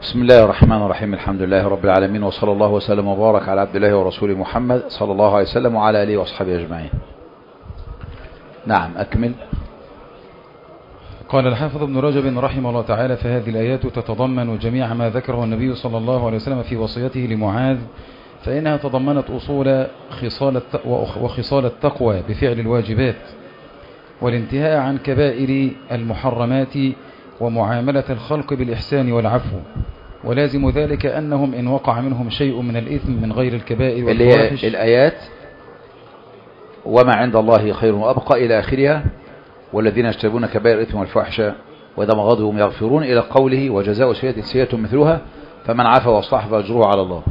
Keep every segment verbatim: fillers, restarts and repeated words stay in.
بسم الله الرحمن الرحيم. الحمد لله رب العالمين، وصلى الله وسلم وبارك على عبد الله ورسوله محمد صلى الله عليه وسلم وعلى آله وأصحابه أجمعين. نعم أكمل. قال الحافظ ابن رجب رحمه الله تعالى: فهذه الآيات تتضمن جميع ما ذكره النبي صلى الله عليه وسلم في وصيته لمعاذ، فإنها تضمنت أصول خصال وخصال التقوى بفعل الواجبات والانتهاء عن كبائر المحرمات ومعاملة الخلق بالإحسان والعفو، ولازم ذلك أنهم إن وقع منهم شيء من الإثم من غير الكبائر والفواحش. الآيات وما عند الله خير وأبقى إلى آخرها، والذين يجتنبون كبائر الإثم والفواحش وإذا ما غضبوا هم يغفرون، إلى قوله: وجزاء سيئة سيئة مثلها فمن عفا وأصلح فأجره على الله.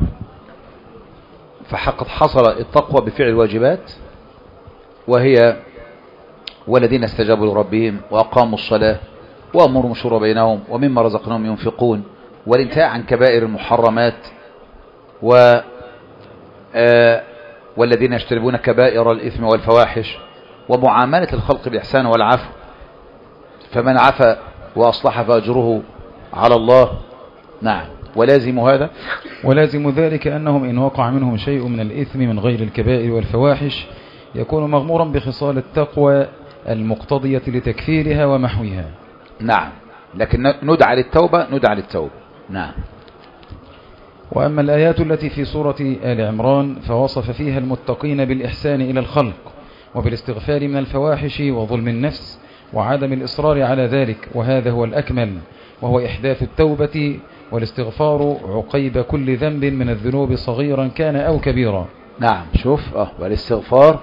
فحقد حصل التقوى بفعل الواجبات، وهي والذين استجابوا لربهم وأقاموا الصلاة وأمرهم الشورى بينهم ومما رزقناهم ينفقون، والانتهاء عن كبائر المحرمات، و آه والذين يجتنبون كبائر الإثم والفواحش ومعاملة الخلق بالإحسان والعفو، فمن عفا وأصلح فأجره على الله. نعم. ولازم هذا ولازم ذلك أنهم إن وقع منهم شيء من الإثم من غير الكبائر والفواحش يكون مغمورا بخصال التقوى المقتضية لتكفيرها ومحوها. نعم. لكن ندعى للتوبة ندعى للتوبة. نعم. وأما الآيات التي في سورة آل عمران فوصف فيها المتقين بالإحسان إلى الخلق وبالاستغفار من الفواحش وظلم النفس وعدم الإصرار على ذلك، وهذا هو الأكمل، وهو إحداث التوبة والاستغفار عقيب كل ذنب من الذنوب صغيرا كان أو كبيرا. نعم. شوف اه والاستغفار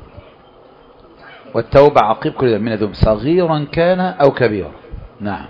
والتوبة عقيب كل ذنب من الذنوب صغيرا كان أو كبيرا. نعم.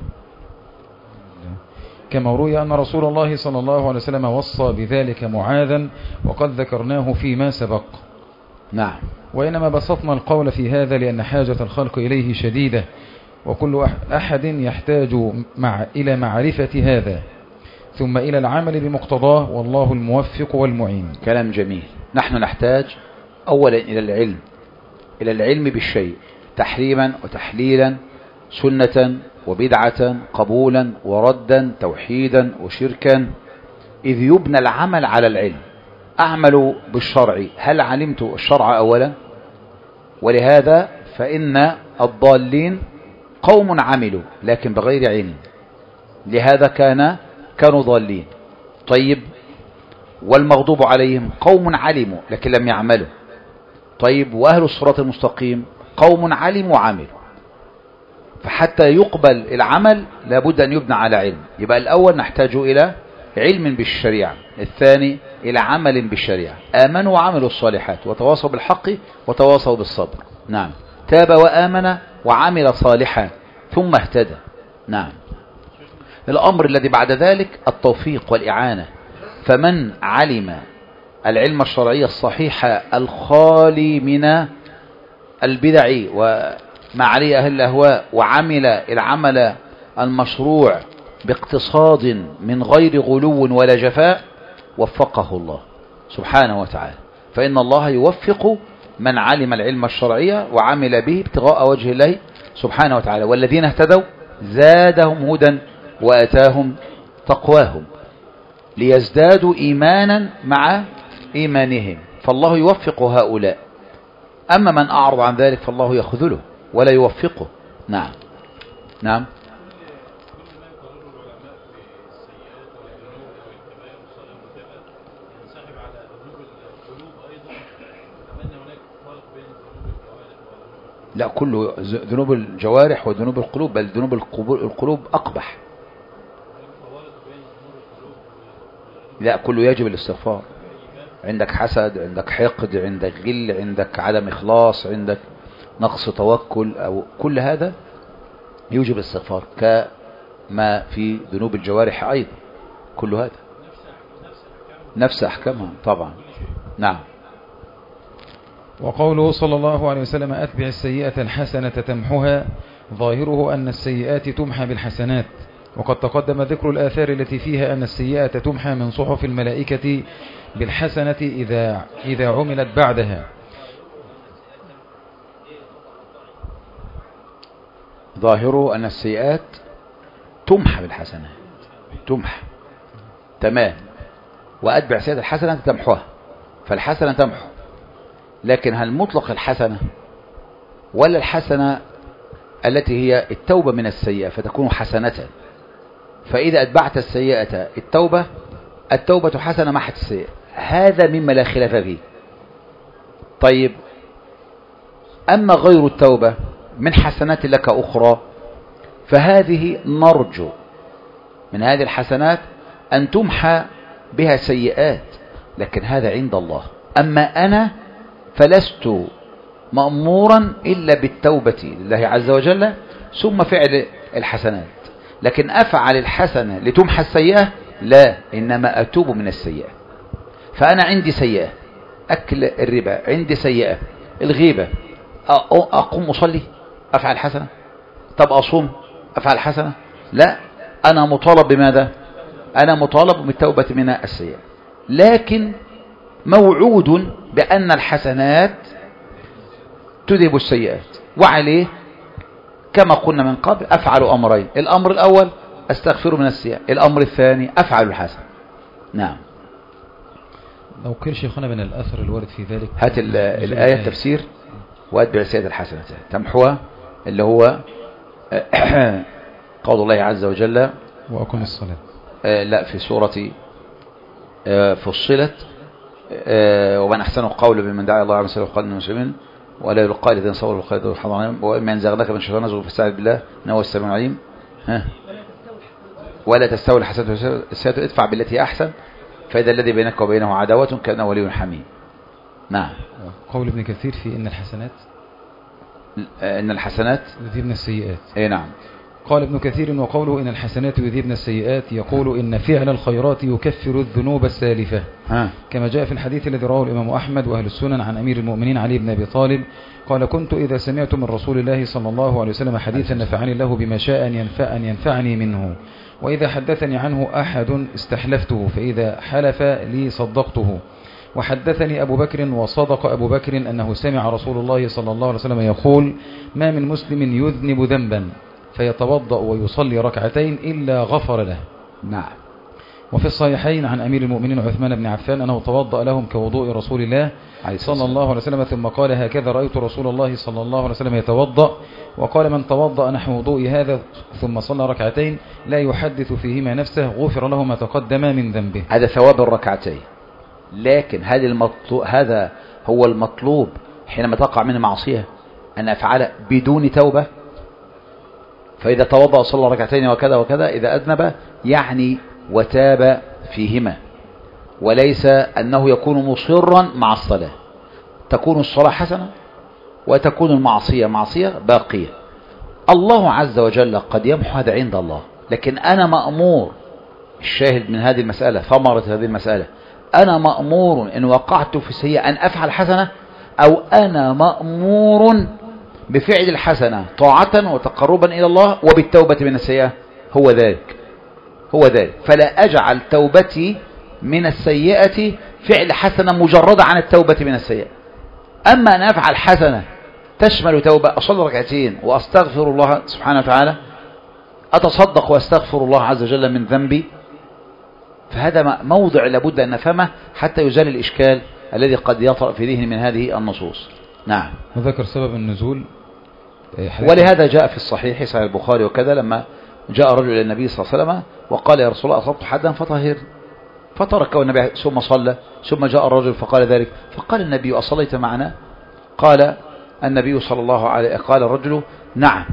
كما روي أن رسول الله صلى الله عليه وسلم وصى بذلك معاذا، وقد ذكرناه فيما سبق. نعم. وإنما بسطنا القول في هذا لأن حاجة الخلق إليه شديدة، وكل أحد يحتاج مع إلى معرفة هذا ثم إلى العمل بمقتضاه، والله الموفق والمعين. كلام جميل. نحن نحتاج أولا إلى العلم، إلى العلم بالشيء تحريما وتحليلا، سنة وبدعة، قبولا وردا، توحيدا وشركا، إذ يبنى العمل على العلم. أعمل بالشرع، هل علمت الشرع أولا؟ ولهذا فإن الضالين قوم عملوا لكن بغير علم، لهذا كان كانوا ضالين. طيب، والمغضوب عليهم قوم علموا لكن لم يعملوا. طيب، وأهل الصراط المستقيم قوم علموا وعملوا. فحتى يقبل العمل لابد أن يبنى على علم. يبقى الأول نحتاج إلى علم بالشريعة، الثاني إلى عمل بالشريعة. آمنوا وعملوا الصالحات وتواصوا بالحق وتواصوا بالصبر. نعم. تاب وآمن وعمل صالحا ثم اهتدى. نعم. الأمر الذي بعد ذلك التوفيق والإعانة. فمن علم العلم الشرعي الصحيح الخالي من البدع وما عليه أهل الأهواء، وعمل العمل المشروع باقتصاد من غير غلو ولا جفاء، وفقه الله سبحانه وتعالى. فإن الله يوفق من علم العلم الشرعي وعمل به ابتغاء وجه الله سبحانه وتعالى. والذين اهتدوا زادهم هدى وأتاهم تقواهم ليزدادوا إيمانا مع إيمانهم، فالله يوفق هؤلاء. أما من أعرض عن ذلك فالله يخذله ولا يوفقه. نعم. نعم. لا، كل ذنوب الجوارح وذنوب القلوب، بل ذنوب القلوب أقبح. لا، كله يجب الاستغفار. عندك حسد، عندك حقد، عندك غل، عندك عدم إخلاص، عندك نقص توكل، أو كل هذا يوجب الاستغفار، كما في ذنوب الجوارح أيضا. كل هذا نفس أحكامها طبعا. نعم. وقوله صلى الله عليه وسلم: أتبع السيئة الحسنة تمحها، ظاهره أن السيئات تمحى بالحسنات، وقد تقدم ذكر الآثار التي فيها أن السيئة تمحى من صحف الملائكة بالحسنة إذا, إذا عملت بعدها. ظاهره أن السيئات تمحى بالحسنات، تمحى تمام، وأتبع سيئة الحسنة تمحوها، فالحسنة تمحو. لكن هل مطلق الحسنة ولا الحسنة التي هي التوبة من السيئة فتكون حسنة؟ فإذا أتبعت السيئة التوبة، التوبة حسنة محت السيئة، هذا مما لا خلاف فيه. طيب أما غير التوبة من حسنات لك أخرى، فهذه نرجو من هذه الحسنات أن تمحى بها سيئات، لكن هذا عند الله. أما أنا فلست مأمورا إلا بالتوبة لله عز وجل ثم فعل الحسنات. لكن أفعل الحسنة لتمحى السيئة؟ لا، إنما أتوب من السيئة. فأنا عندي سيئة، أكل الربا عندي سيئة، الغيبة، أقوم أصلي أفعل حسنة؟ طب أصوم أفعل حسنة؟ لا، أنا مطالب بماذا؟ أنا مطالب بالتوبة من السيئة، لكن موعود بأن الحسنات تذهب السيئات، وعليه كما قلنا من قبل أفعل أمرين: الأمر الأول أستغفر من السيئة، الأمر الثاني أفعل الحسن. نعم. لو كل شيخنا من الأثر الوارد في ذلك، هات الآية التفسير وأتبع السيئة الحسنة تمحوها، اللي هو قول الله عز وجل وأقم الصلاة. آه لا، في سورة آه فصلت آه ومن أحسن قول بمن دعا الله عز وجل وقال المسلمين ولا يلقى الذين صبروا الخير والحضر وإما ينزغنك من الشيطان نزغ فاستعذ بالله إنه هو السميع العليم. ها ولا تستوي الحسنة السيئة ادفع بالتي أحسن فإذا الذي بينك وبينه عداوة كأنه ولي حميم. نعم. قول ابن كثير في إن الحسنات إن الحسنات يذهبن السيئات. إيه نعم. قال ابن كثير وقوله إن الحسنات يذهبن السيئات يقول إن فعل الخيرات يكفر الذنوب السالفة، ها. كما جاء في الحديث الذي رواه الإمام أحمد وأهل السنن عن أمير المؤمنين علي بن أبي طالب قال: كنت إذا سمعت من رسول الله صلى الله عليه وسلم حديثا نفعني الله بما شاء أن ينفع أن ينفعني منه، وإذا حدثني عنه أحد استحلفته، فإذا حلف لي صدقته. وحدثني أبو بكر وصدق أبو بكر أنه سمع رسول الله صلى الله عليه وسلم يقول: ما من مسلم يذنب ذنبا فيتوضأ ويصلي ركعتين إلا غفر له. نعم. وفي الصحيحين عن أمير المؤمنين عثمان بن عفان أنه توضأ لهم كوضوء رسول الله صلى الله عليه وسلم، ثم قال: هكذا رأيت رسول الله صلى الله عليه وسلم يتوضأ. وقال: من توضأ نحو وضوء هذا ثم صلى ركعتين لا يحدث فيهما نفسه غفر له ما تقدم من ذنبه. هذا ثواب الركعتين، لكن هذا المطلوب، هذا هو المطلوب حينما تقع من معصية أن أفعل بدون توبة. فإذا توضأ وصلى ركعتين وكذا وكذا إذا أذنب يعني وتاب فيهما، وليس أنه يكون مصرا مع الصلاة. تكون الصلاة حسنة وتكون المعصية معصية باقية. الله عز وجل قد يمحو هذا عند الله، لكن أنا مأمور، الشاهد من هذه المسألة ثمرة هذه المسألة، أنا مأمور إن وقعت في سيئة أن أفعل حسنة، أو أنا مأمور بفعل الحسنة طاعة وتقربا إلى الله وبالتوبة من السيئة. هو ذلك هو ذلك فلا أجعل توبتي من السيئة فعل حسنة مجردة عن التوبة من السيئة. أما أن أفعل حسنة تشمل توبة، أصلي ركعتين وأستغفر الله سبحانه وتعالى، أتصدق وأستغفر الله عز وجل من ذنبي، فهذا موضع لابد أن نفهمه حتى يزال الإشكال الذي قد يطرأ في ذهن من هذه النصوص. نعم. وذكر سبب النزول، ولهذا جاء في الصحيح صحيح البخاري وكذا لما جاء رجل إلى النبي صلى الله عليه وسلم وقال: يا رسول الله أصبت حدا فطهر، فتركه النبي ثم صلى، ثم جاء الرجل فقال ذلك، فقال النبي: أصليت معنا؟ قال النبي صلى الله عليه قال الرجل: نعم.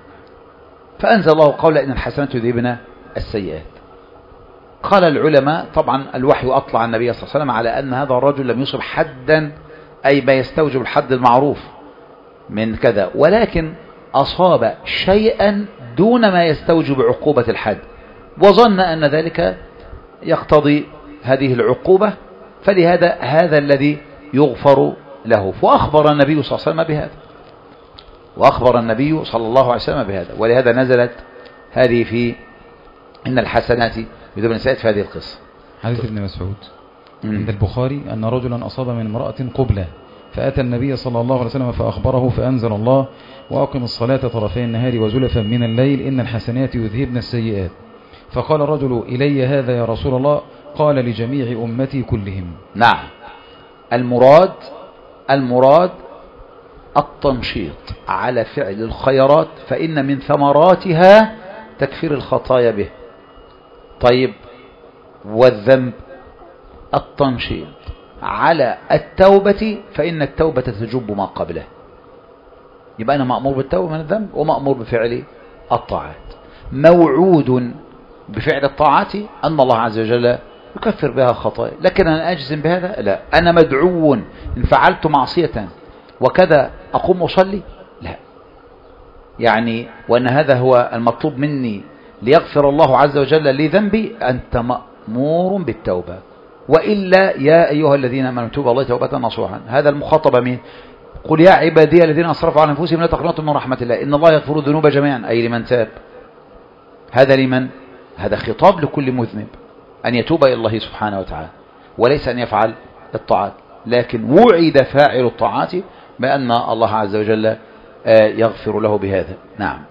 فأنزل الله قول: إن الحسنات يذهبن السيئات. قال العلماء طبعا الوحي أطلع النبي صلى الله عليه وسلم على أن هذا الرجل لم يصب حدا، أي ما يستوجب الحد المعروف من كذا، ولكن أصاب شيئا دون ما يستوجب عقوبة الحد، وظن أن ذلك يقتضي هذه العقوبة، فلهذا هذا الذي يغفر له. وأخبر النبي صلى الله عليه وسلم بهذا وأخبر النبي صلى الله عليه وسلم بهذا ولهذا نزلت هذه في إن الحسنات يذهبن السيئات في هذه القصة. حديث ابن مسعود عند البخاري أن رجلا أصاب من امرأة قبلة فأتى النبي صلى الله عليه وسلم فأخبره، فأنزل الله: وأقم الصلاة طرفي النهار وزلفا من الليل إن الحسنات يذهبن السيئات. فقال الرجل إلي هذا يا رسول الله؟ قال لجميع أمتي كلهم. نعم. المراد المراد التنشيط على فعل الخيرات، فإن من ثمراتها تكفير الخطايا به. طيب، والذنب التنشيط على التوبة، فإن التوبة تجب ما قبله. يبقى أنا مأمور بالتوبة من الذنب ومأمور بفعل الطاعات. موعود بفعل الطاعات أن الله عز وجل يكفر بها خطايا، لكن أنا أجزم بهذا؟ لا. أنا مدعو إن فعلت معصية وكذا أقوم أصلي؟ لا. يعني وأن هذا هو المطلوب مني ليغفر الله عز وجل لي ذنبي، أنت مأمور بالتوبة. وإلا يا أيها الذين آمنوا توبوا الله توبة نصوحا. هذا المخاطب مين؟ قل يا عبادي الذين أسرفوا على أنفسهم لا تقنطوا من رحمة الله إن الله يغفر الذنوب جميعا، أي لمن تاب. هذا لمن؟ هذا خطاب لكل مذنب أن يتوب إلى الله سبحانه وتعالى، وليس أن يفعل الطاعات. لكن وعد فاعل الطاعات بأن الله عز وجل يغفر له بهذا. نعم.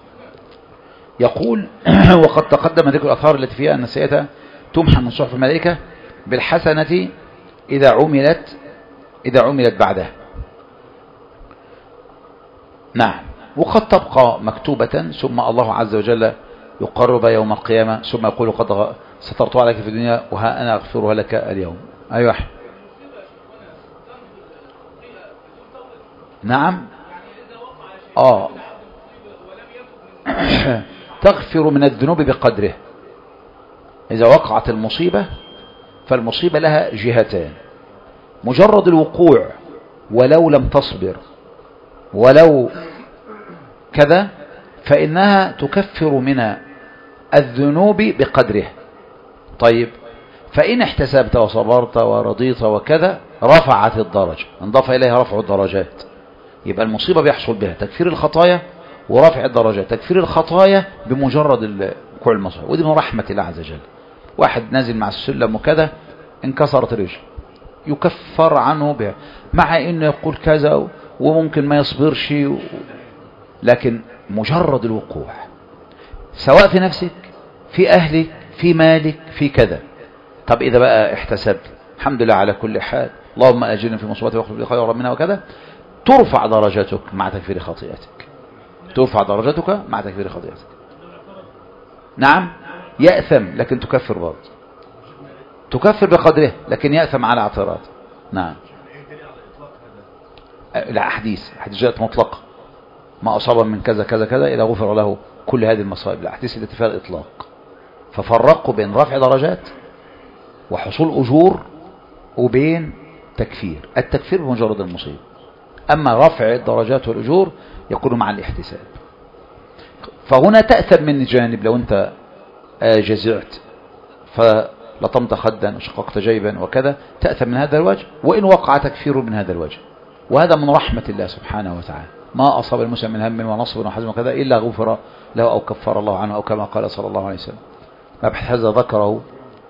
يقول وقد تقدم ذكر الأثار التي فيها أن السيئة تمحى من صحف الملائكة بالحسنة إذا عملت إذا عملت بعدها. نعم. وقد تبقى مكتوبة ثم الله عز وجل يقرب يوم القيامة ثم يقول قد سترت عليك في الدنيا وها أنا أغفرها لك اليوم. أيوة. نعم. آه تغفر من الذنوب بقدره. إذا وقعت المصيبة فالمصيبة لها جهتان: مجرد الوقوع ولو لم تصبر ولو كذا فإنها تكفر من الذنوب بقدره. طيب، فإن احتسبت وصبرت ورضيت وكذا رفعت الدرجة، انضاف إليها رفع الدرجات. يبقى المصيبة بيحصل بها تكفير الخطايا ورفع الدرجات. تكفير الخطايا بمجرد وقوع المصيبة، ودي من رحمة الله عز وجل. واحد نازل مع السلم وكذا انكسرت رجل، يكفر عنه بها، مع انه يقول كذا وممكن ما يصبرش، لكن مجرد الوقوع سواء في نفسك في أهلك في مالك في كذا. طب إذا بقى احتسبت الحمد لله على كل حال، اللهم أجرني في مصيبتي واخلف لي خيرا منها وكذا، ترفع درجتك مع تكفير خطيئتك. ترفع درجتك مع تكفير خطيئتك. نعم. يأثم لكن تكفر برضه، تكفر بقدره لكن يأثم على اعتراض. نعم. لا، أحاديث أحاديث جاءت مطلقة، ما أصاب من كذا كذا كذا إذا غفر له كل هذه المصائب. الأحاديث التي فيها الإطلاق، ففرقوا بين رفع درجات وحصول أجور وبين تكفير. التكفير بمجرد المصيبة، أما رفع الدرجات والأجور يكون مع الاحتساب. فهنا تأثم من جانب، لو أنت جزعت فلطمت خدا وشققت جيبا وكذا تأثم من هذا الوجه، وإن وقع تكفير من هذا الوجه. وهذا من رحمة الله سبحانه وتعالى. ما أصاب المسلم من هم ونصب وحزن وكذا إلا غفر له أو كفر الله عنه، أو كما قال صلى الله عليه وسلم. مبحث هذا ذكره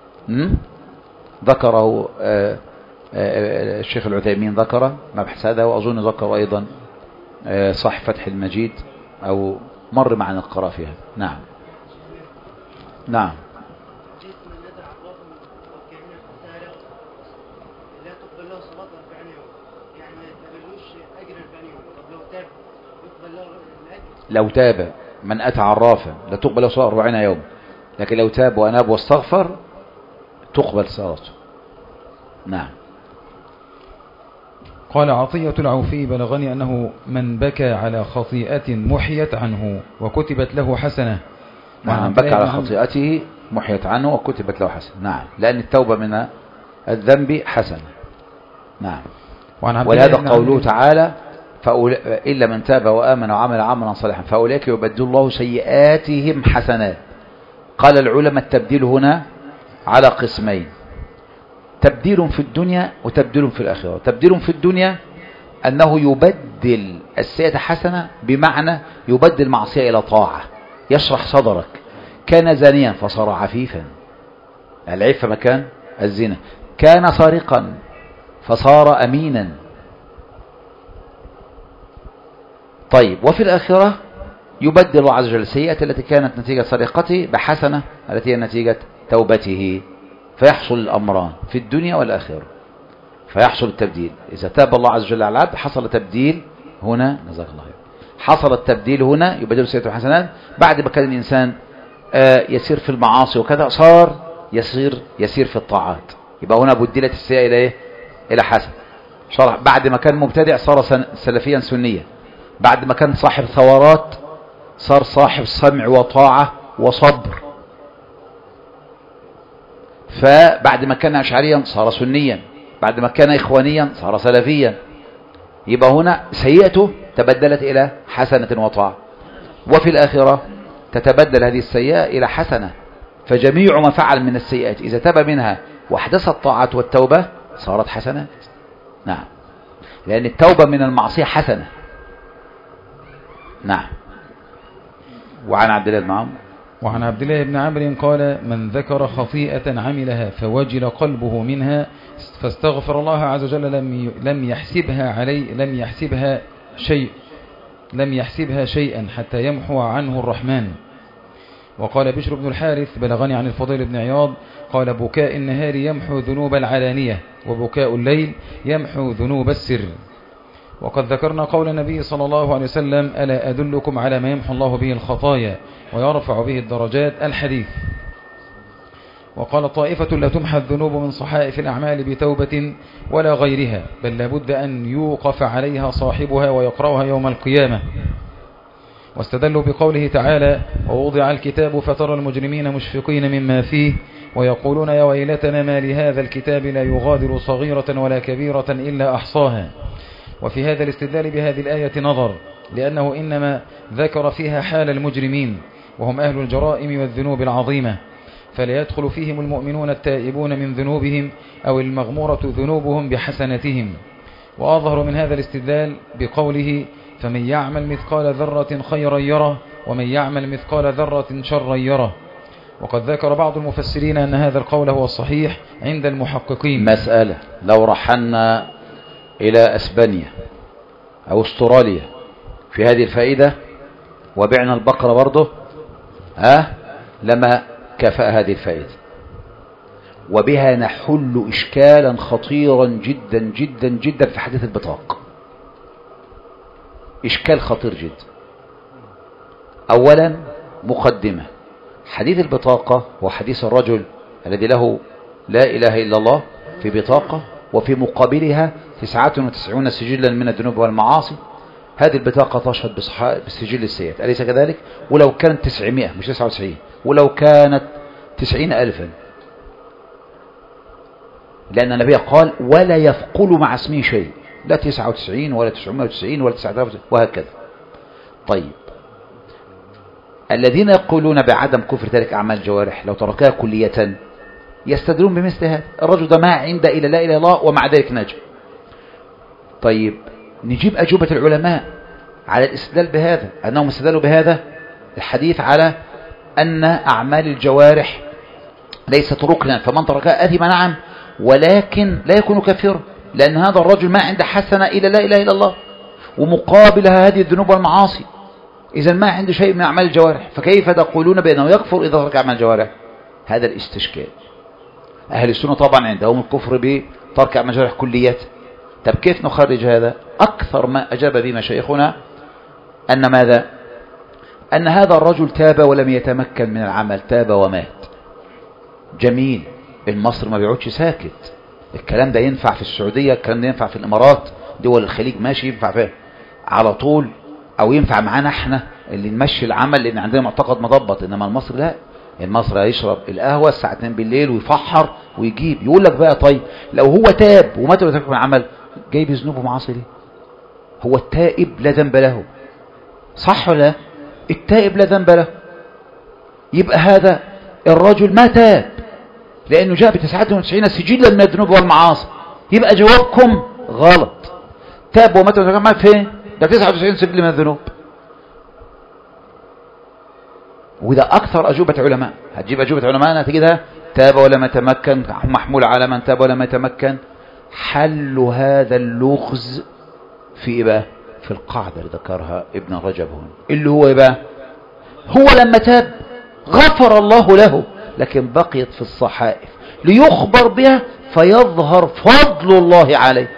ذكره آآ آآ الشيخ العثيمين ذكره مبحث هذا، وأظن ذكر أيضا صاحب فتح المجيد، أو مر معنا القراء فيها. نعم. نعم. لو تاب من أتى عرافا لا تقبل له صلاة أربعين يوم، لكن لو تاب وأناب واستغفر تقبل صلاته. نعم. قال عطية العوفي: بلغني أنه من بكى على خطيئة محيت عنه وكتبت له حسنة. نعم، بكى على خطيئته محيت عنه وكتبت له حسنة. نعم، لأن التوبة من الذنب حسنة. نعم. ولهذا قوله تعالى: إلا من تاب وآمن وعمل عملا صالحا فأولئك يبدل الله سيئاتهم حسنات. قال العلماء التبديل هنا على قسمين: تبديل في الدنيا وتبديل في الآخرة. تبديل في الدنيا أنه يبدل السيئة حسنة، بمعنى يبدل معصية إلى طاعة. يشرح صدرك، كان زانيا فصار عفيفا، العفة مكان الزنا. كان سارقا فصار أمينا. طيب، وفي الآخرة يبدل الله عز وجل السيئة التي كانت نتيجة سرقته بحسنة التي هي نتيجة توبته، فيحصل الأمران في الدنيا والآخرة، فيحصل التبديل. إذا تاب الله عز وجل على العبد حصل تبديل هنا، جزاك الله خير، حصل التبديل هنا، يبدل السيئات والحسنات. بعد ما كان الإنسان يسير في المعاصي وكذا صار يسير يسير في الطاعات، يبقى هنا بدلت السيئة إلى إيه؟ إلى حسن. بعد ما كان مبتدع صار سلفيا سنيا، بعد ما كان صاحب ثورات صار صاحب سمع وطاعة وصبر، فبعد ما كان أشعريا صار سنيا، بعد ما كان إخوانيا صار سلفيا. يبقى هنا سيئته تبدلت إلى حسنة وطاعة، وفي الآخرة تتبدل هذه السيئة إلى حسنة. فجميع ما فعل من السيئات إذا تاب منها واحدث الطاعات والتوبة صارت حسنات. نعم، لأن التوبة من المعصية حسنة. نعم. وعن عبد الله بن عمرو وعن عبد الله بن عمرو قال: من ذكر خطيئة عملها فوجل قلبه منها فاستغفر الله عز وجل لم لم يحسبها عليه لم يحسبها شيء لم يحسبها شيئا حتى يمحو عنه الرحمن. وقال بشر بن الحارث: بلغني عن الفضيل بن عياض قال: بكاء النهار يمحو ذنوب العلانية، وبكاء الليل يمحو ذنوب السر. وقد ذكرنا قول النبي صلى الله عليه وسلم: ألا أدلكم على ما يمحو الله به الخطايا ويرفع به الدرجات، الحديث. وقال: طائفة لا تمحى الذنوب من صحائف الأعمال بتوبة ولا غيرها، بل لابد أن يوقف عليها صاحبها ويقرأها يوم القيامة. واستدلوا بقوله تعالى: ووضع الكتاب فترى المجرمين مشفقين مما فيه ويقولون يا ويلتنا ما لهذا الكتاب لا يغادر صغيرة ولا كبيرة إلا أحصاها. وفي هذا الاستدلال بهذه الآية نظر، لأنه إنما ذكر فيها حال المجرمين وهم أهل الجرائم والذنوب العظيمة، فلا يدخل فيهم المؤمنون التائبون من ذنوبهم أو المغمورة ذنوبهم بحسنتهم. وأظهر من هذا الاستدلال بقوله: فمن يعمل مثقال ذرة خيرا يره ومن يعمل مثقال ذرة شرا يره. وقد ذكر بعض المفسرين أن هذا القول هو الصحيح عند المحققين. مسألة: لو رحلنا إلى أسبانيا أو استراليا في هذه الفائدة وبعنا البقرة برضه ها لما كفأ هذه الفائدة، وبها نحل إشكالا خطيرا جدا جدا جدا في حديث البطاقة. إشكال خطير جدا. أولا مقدمة: حديث البطاقة هو حديث الرجل الذي له لا إله إلا الله في بطاقة وفي مقابلها تسعة وتسعون سجلا من الذنوب والمعاصي. هذه البطاقة تشهد بسجل السيئات، أليس كذلك؟ ولو كانت تسعمائة مش تسعة وتسعين، ولو كانت تسعين ألفا، لأن النبي قال: ولا يثقل مع اسمه شيء، لا تسعة وتسعين ولا تسعمائة وتسعين ولا تسعة آلاف وهكذا. طيب، الذين يقولون بعدم كفر تارك أعمال الجوارح لو تركها كلية يستدلون بمثل هذا. الرجل ده ما عند إلى لا إله إلا الله ومع ذلك نجا. طيب، نجيب أجوبة العلماء على الاستدلال بهذا، أنهم استدلوا بهذا الحديث على أن أعمال الجوارح ليست ركنا، فمن تركها أثم نعم، ولكن لا يكون كافرا، لأن هذا الرجل ما عنده حسنة إلى لا إله إلا الله، ومقابلها هذه الذنوب والمعاصي، إذا ما عنده شيء من أعمال الجوارح، فكيف تقولون بأنه يكفر إذا ترك أعمال الجوارح؟ هذا الاستشكال. أهل السنة طبعا عندهم الكفر بترك أعمال الجوارح كليات. طب كيف نخرج هذا؟ أكثر ما أجاب به مشايخنا أن ماذا؟ أن هذا الرجل تاب ولم يتمكن من العمل، تاب ومات. جميل، المصر ما بيعودش ساكت. الكلام ده ينفع في السعودية، الكلام ده ينفع في الإمارات، دول الخليج ماشي ينفع فيه على طول، أو ينفع معانا احنا اللي نمشي العمل لأن عندنا معتقد مضبط. إنما المصر لا، المصر هيشرب القهوة الساعة اتنين بالليل ويفحر ويجيب. يقول لك بقى طيب لو هو تاب ومات وترك من العمل، جايب ذنوبه معاصي ليه؟ هو التائب لا ذنب له، صح ولا؟ التائب لا ذنب له. يبقى هذا الرجل ما تاب لأنه جاء بتسعة وتسعين سجلا من الذنوب والمعاصي. يبقى جوابكم غلط. تاب ومات وترك من العمل فين؟ ده تسعة وتسعين سجل من الذنوب. وده أكثر أجوبة علماء. هتجيب أجوبة علماء هتجدها تاب ولم يتمكن، محمول على من تاب ولم يتمكن. حل هذا اللغز في إيه بقى؟ في القاعدة اللي ذكرها ابن رجب هنا، اللي هو بقى هو لما تاب غفر الله له، لكن بقيت في الصحائف ليخبر بها فيظهر فضل الله عليه،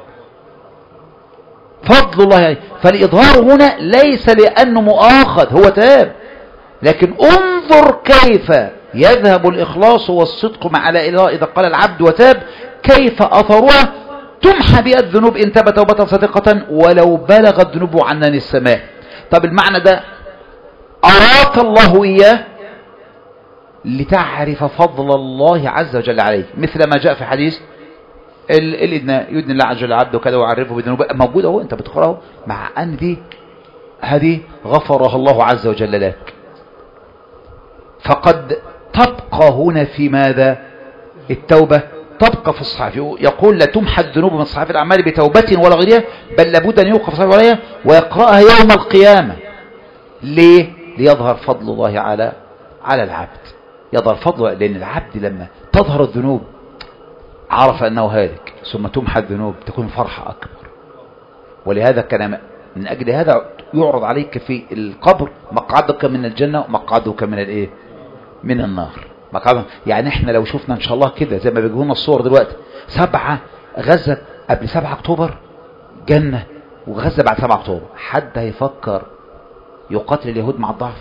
فضل الله عليه. فالإظهار هنا ليس لأنه مؤاخذ، هو تاب، لكن انظر كيف يذهب الإخلاص والصدق مع لا إله إذا قال العبد وتاب، كيف أثرها تمحى بها الذنوب إن تاب توبة صادقة ولو بلغت ذنوبه عنان السماء. طب المعنى ده أراك الله إياه لتعرف فضل الله عز وجل عليك، مثل ما جاء في حديث الإدناء يدني الله عز وجل عبده كذا ويعرفه بذنوبه، موجود اهو انت بتقرأه، مع أن دي هذه غفرها الله عز وجل لك. فقد تبقى هنا في ماذا؟ التوبة تبقى في الصحائف. يقول لا تمحى الذنوب من صحائف الأعمال بتوبة ولا غيرها، بل لابد أن يوقف صحيح عليها ويقرأها يوم القيامة. ليه؟ ليظهر فضل الله على على العبد، يظهر فضله، لأن العبد لما تظهر الذنوب عرف أنه هالك، ثم تمحى الذنوب تكون فرحة أكبر. ولهذا كان من أجل هذا يعرض عليك في القبر مقعدك من الجنة ومقعدك من الإيه؟ من النار. مقعدك يعني احنا لو شفنا إن شاء الله كده زي ما بيجونا الصور دلوقتي، سبعة غزة قبل سبعة أكتوبر جنة، وغزة بعد سبعة أكتوبر، حد هيفكر يقاتل اليهود مع الضعف؟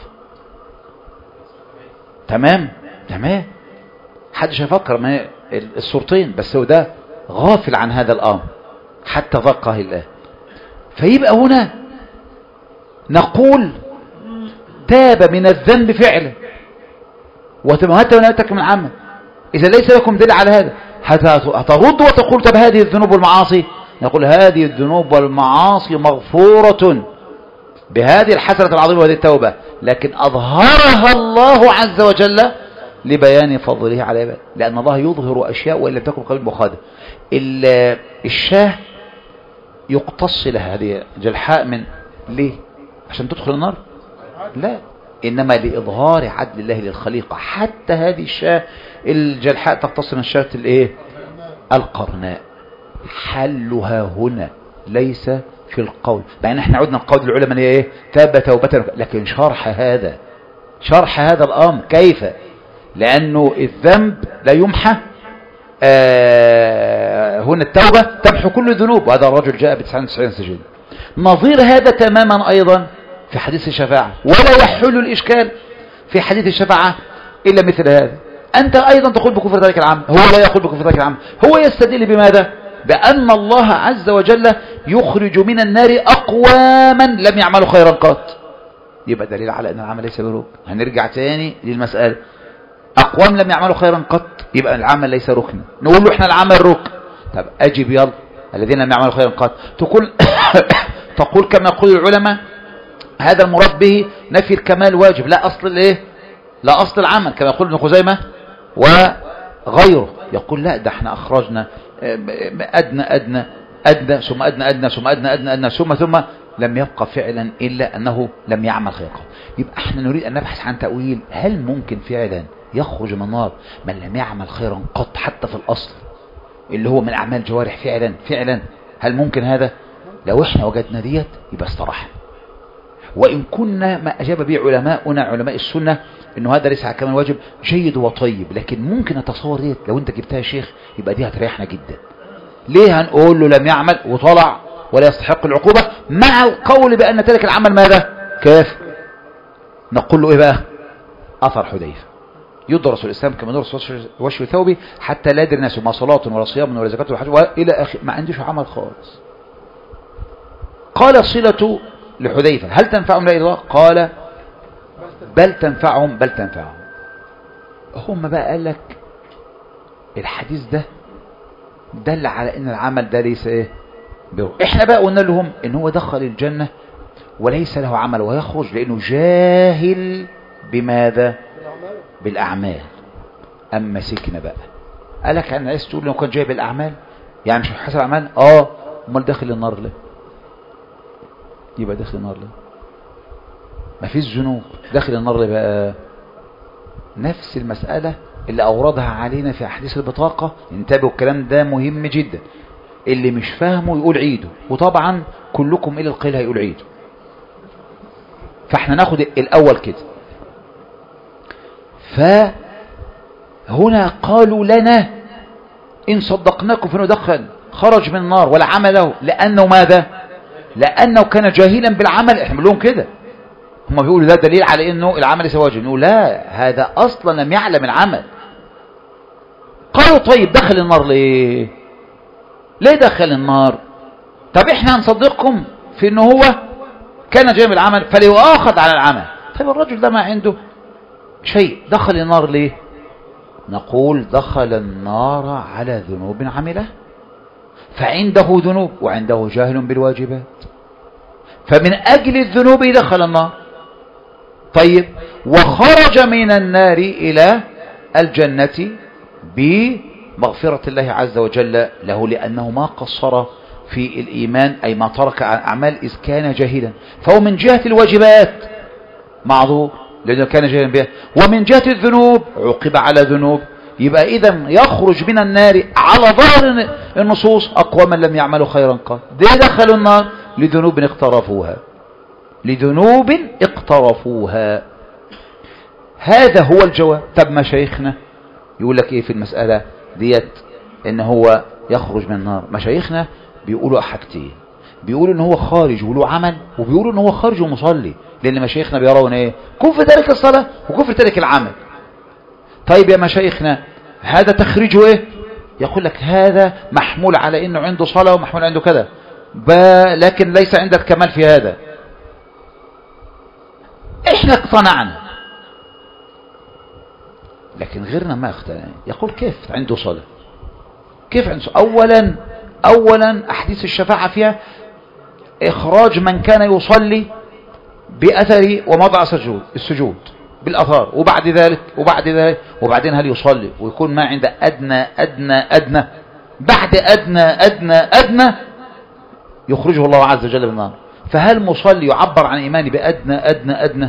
تمام تمام، حدش هيفكر ما الصورتين، بس هو ده غافل عن هذا الأمر حتى ذاقه الله. فيبقى هنا نقول تاب من الذنب فعلا وتمهت ونأتك من عمل. إذا ليس لكم دليل على هذا هترد وتقول طب هذه الذنوب والمعاصي، نقول هذه الذنوب والمعاصي مغفورة بهذه الحسنة العظيمة وهذه التوبة، لكن أظهرها الله عز وجل لبيان فضله على عباده، لأن الله يظهر أشياء وإن لم تكن قبل مخادة. الشاه يقتص لها هذه جلحاء من ليه؟ عشان تدخل النار؟ لا، إنما لإظهار عدل الله للخليقة. حتى هذه الشاه الجلحاء تقتص من الشاة الإيه؟ القرناء. حلها هنا ليس في القول، يعني احنا عدنا القول العلماء ايه؟ تاب توبة، لكن شرح هذا شرح هذا الأمر كيف؟ لأنه الذنب لا يمحى، آه هنا التوبة تمحو كل الذنوب، وهذا الرجل جاء بتسعين وتسعين سجن. نظير هذا تماما أيضا في حديث الشفاعة، ولا يحل الإشكال في حديث الشفاعة إلا مثل هذا. أنت أيضا تقول بكفر ذلك العام، هو لا يقول بكفر ذلك العام، هو يستدل بماذا؟ بأن الله عز وجل يخرج من النار أقواما لم يعملوا خيرا قط. يبقى دليل على أن العمل ليس بركن. هنرجع تاني للمسألة، أقوام لم يعملوا خيرا قط، يبقى العمل ليس ركنا. نقول له احنا العمل ركن، طب أجب يلا الذين لم يعملوا خيرا قط. تقول تقول كما يقول العلماء هذا المراد به نفي الكمال واجب، لا أصل الايه؟ لا أصل العمل، كما يقول ابن خزيمة وغيره. يقول لا، ده احنا أخرجنا أدنى أدنى أدنى ثم أدنى أدنى ثم أدنى أدنى أدنى ثم ثم لم يبقى فعلا إلا أنه لم يعمل خيرا. يبقى احنا نريد أن نبحث عن تأويل، هل ممكن فعلا يخرج من النار من لم يعمل خيرا قط حتى في الأصل اللي هو من أعمال الجوارح؟ فعلا فعلا هل ممكن هذا؟ لو احنا وجدنا ديت يبقى استراحة. وإن كنا ما أجاب به علماؤنا علماء السنة إنه هذا ليس كمان واجب، جيد وطيب، لكن ممكن أتصور ديت لو أنت جبتها شيخ يبقى دي هتريحنا جدا. ليه هنقول له لم يعمل وطلع ولا يستحق العقوبة مع القول بأن تلك العمل ماذا؟ كافر. نقول له إيه بقى؟ أثر حذيفة، يدرس الإسلام كما يدرس وشو ثوبي حتى لا يدري الناس ما صلاة ولا صيام ولا زكاة ولا حج وإلى آخر، ما عنديش عمل خالص. قال صلة لحذيفة هل تنفعهم لا إله إلا الله؟ قال بل تنفعهم بل تنفعهم. هم بقى قال لك الحديث ده دل على ان العمل ده ليس ايه بيروح. احنا بقى قلنا لهم ان هو دخل الجنة وليس له عمل ويخرج لانه جاهل بماذا؟ بالاعمال. اما سكنة بقى قال لك انا عايز تقول لو كان جاي بالاعمال يعني مش حسب اعمال، اه امال داخل النار ليه؟ يبقى داخل النار ليه؟ ما فيش ذنوب، داخل النار ليه بقى؟ نفس المسألة اللي أوردها علينا في أحاديث البطاقة. انتبهوا الكلام ده مهم جدا. اللي مش فاهمه يقول عيده، وطبعا كلكم إلى القيل هيقول عيده. فاحنا ناخد الأول كده. فهنا قالوا لنا إن صدقناكم فإنه دخل خرج من النار ولا عمله، لأنه ماذا؟ لأنه كان جاهلا بالعمل. احنا بنقول لهم كده، هم بيقولوا ده دليل على إنه العمل يسوى واجب. نقول لا، هذا أصلا لم يعلم العمل. قالوا طيب دخل النار ليه؟ ليه دخل النار؟ طب احنا هنصدقكم في إنه هو كان جاهلا بالعمل فليؤاخذ على العمل. طيب الرجل ده ما عنده شيء، دخل النار ليه؟ نقول دخل النار على ذنوب عمله، فعنده ذنوب وعنده جاهل بالواجبات، فمن أجل الذنوب دخل النار. طيب وخرج من النار إلى الجنة بمغفرة الله عز وجل له، لأنه ما قصر في الإيمان، أي ما ترك أعمال إذ كان جاهلا، فهو من جهة الواجبات معذور لأنه كان جاهلا بها، ومن جهة الذنوب عوقب على ذنوب. يبقى إذن يخرج من النار على ظاهر النصوص أقوى من لم يعملوا خيرا قال. ده دخلوا النار لذنوب اقترفوها، لذنوب اقترفوها. هذا هو الجواب. طب مشايخنا يقول لك ايه في المسألة ديت ان هو يخرج من النار؟ مشايخنا بيقولوا حاجتين، بيقولوا ان هو خارج وله عمل، وبيقولوا ان هو خارج ومصلي، لان مشايخنا بيرون ايه؟ كفر ترك الصلاة وكفر ترك العمل. طيب يا مشايخنا هذا تخريجه ايه؟ يقول لك هذا محمول على انه عنده صلاة ومحمول عنده كذا، لكن ليس عندك كمال في هذا. احنا اقتنعنا، لكن غيرنا ما اقتنع. يقول كيف عنده صلاة؟ كيف عنده صلاة؟ اولا اولا احاديث الشفاعة فيها اخراج من كان يصلي باثر ومضع سجود السجود بالاثار، وبعد ذلك وبعد ذلك وبعدين هل يصلي ويكون ما عنده ادنى ادنى ادنى بعد ادنى ادنى ادنى يخرجه الله عز وجل من النار. فهل مصلي يعبر عن ايماني بادنى ادنى ادنى؟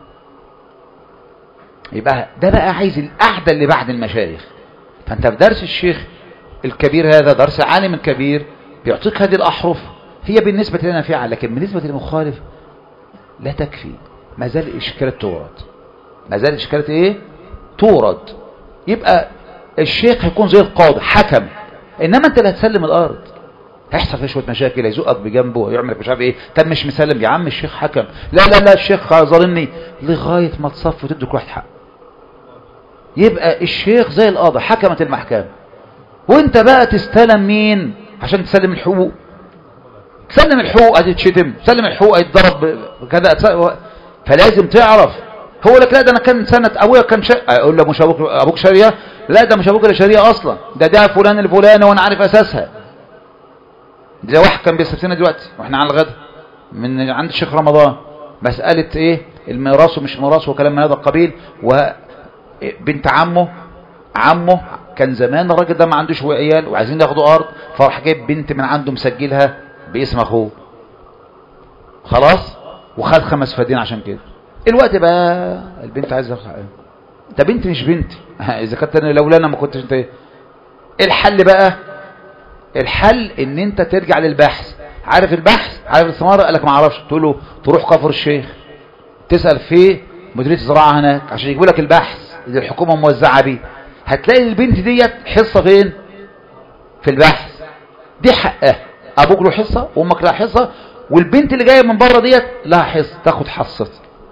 يبقى ده بقى عايز القعده اللي بعد المشايخ. فانت في درس الشيخ الكبير، هذا درس عالم كبير بيعطيك هذه الاحرف، هي بالنسبه لنا فعلا، لكن بالنسبه للمخالف لا تكفي. ما زال الاشكالات تورد، ما زال الاشكالات ايه؟ تورد. يبقى الشيخ هيكون زي القاضي حكم، انما انت اللي هتسلم الارض. هيحصل فيه شويه مشاكل، هيزقك بجنبه ويعمل مش عارف ايه. طب مش مسلم يا عم الشيخ حكم، لا لا لا الشيخ ظالمني، لغايه ما تصف وتدي كل واحد حق. يبقى الشيخ زي القاضي حكمت المحكمه، وانت بقى تستلم مين عشان تسلم الحقوق؟ تسلم الحقوق هتتشتم، تسلم الحقوق هيتضرب كذا. فلازم تعرف. هو لك لا ده انا كان سنه ابويا كان شا... اقول له مش ابوك ابوك شريعه؟ لا ده مش ابوك اللي شريعه اصلا، ده ده فلان الفلاني وانا عارف اساسها. زي واحد كان بيستفتينا دلوقتي واحنا على الغدا من عند الشيخ رمضان، مساله ايه الميراث ومش ميراث وكلام من هذا القبيل. وبنت عمه عمه كان زمان الراجل ده ما عندوش عيال وعايزين ياخدوا ارض، فراح جايب بنت من عنده مسجلها باسم اخوه، خلاص، وخد خمس فدين عشان كده. الوقت بقى البنت عايزه تاخد حقها. ده بنت مش بنتي، اذا كنت انا لولا انا ما كنتش انت. الحل بقى، الحل ان انت ترجع للبحث. عارف البحث؟ عارف الثمار؟ قال لك ما اعرفش. تقول له تروح كفر الشيخ تسال في مديريه الزراعه هناك عشان يجيبوا لك البحث اللي الحكومه موزعه بيه. هتلاقي البنت ديت حصه فين؟ في البحث. دي حقها، ابوك له حصه وامك لها حصه، والبنت اللي جايه من بره ديت لها حصه تاخد حصتها.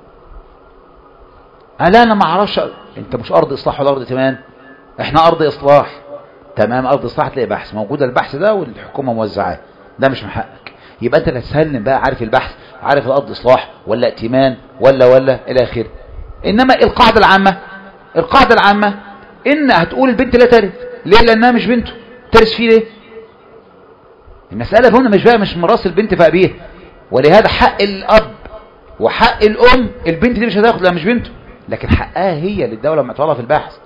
لا انا ما اعرفش. انت مش ارض اصلاح ولا ارض ائتمان، احنا ارض اصلاح. تمام، ارض اصلاح تلاقي بحث موجود، البحث ده والحكومه موزعاه، ده مش من حقك. يبقى انت اللي هتسلم بقى، عارف البحث، عارف الارض اصلاح ولا ائتمان ولا ولا الى اخره. انما القاعده العامه، القاعده العامه ان هتقول البنت لا ترث. ليه؟ لانها مش بنته. ترث فيه ليه؟ المساله هنا مش بقى مش ميراث البنت في ابيها، ولهذا حق الاب وحق الام. البنت دي مش هتاخد لها مش بنته، لكن حقها هي اللي الدوله معطاها في البحث.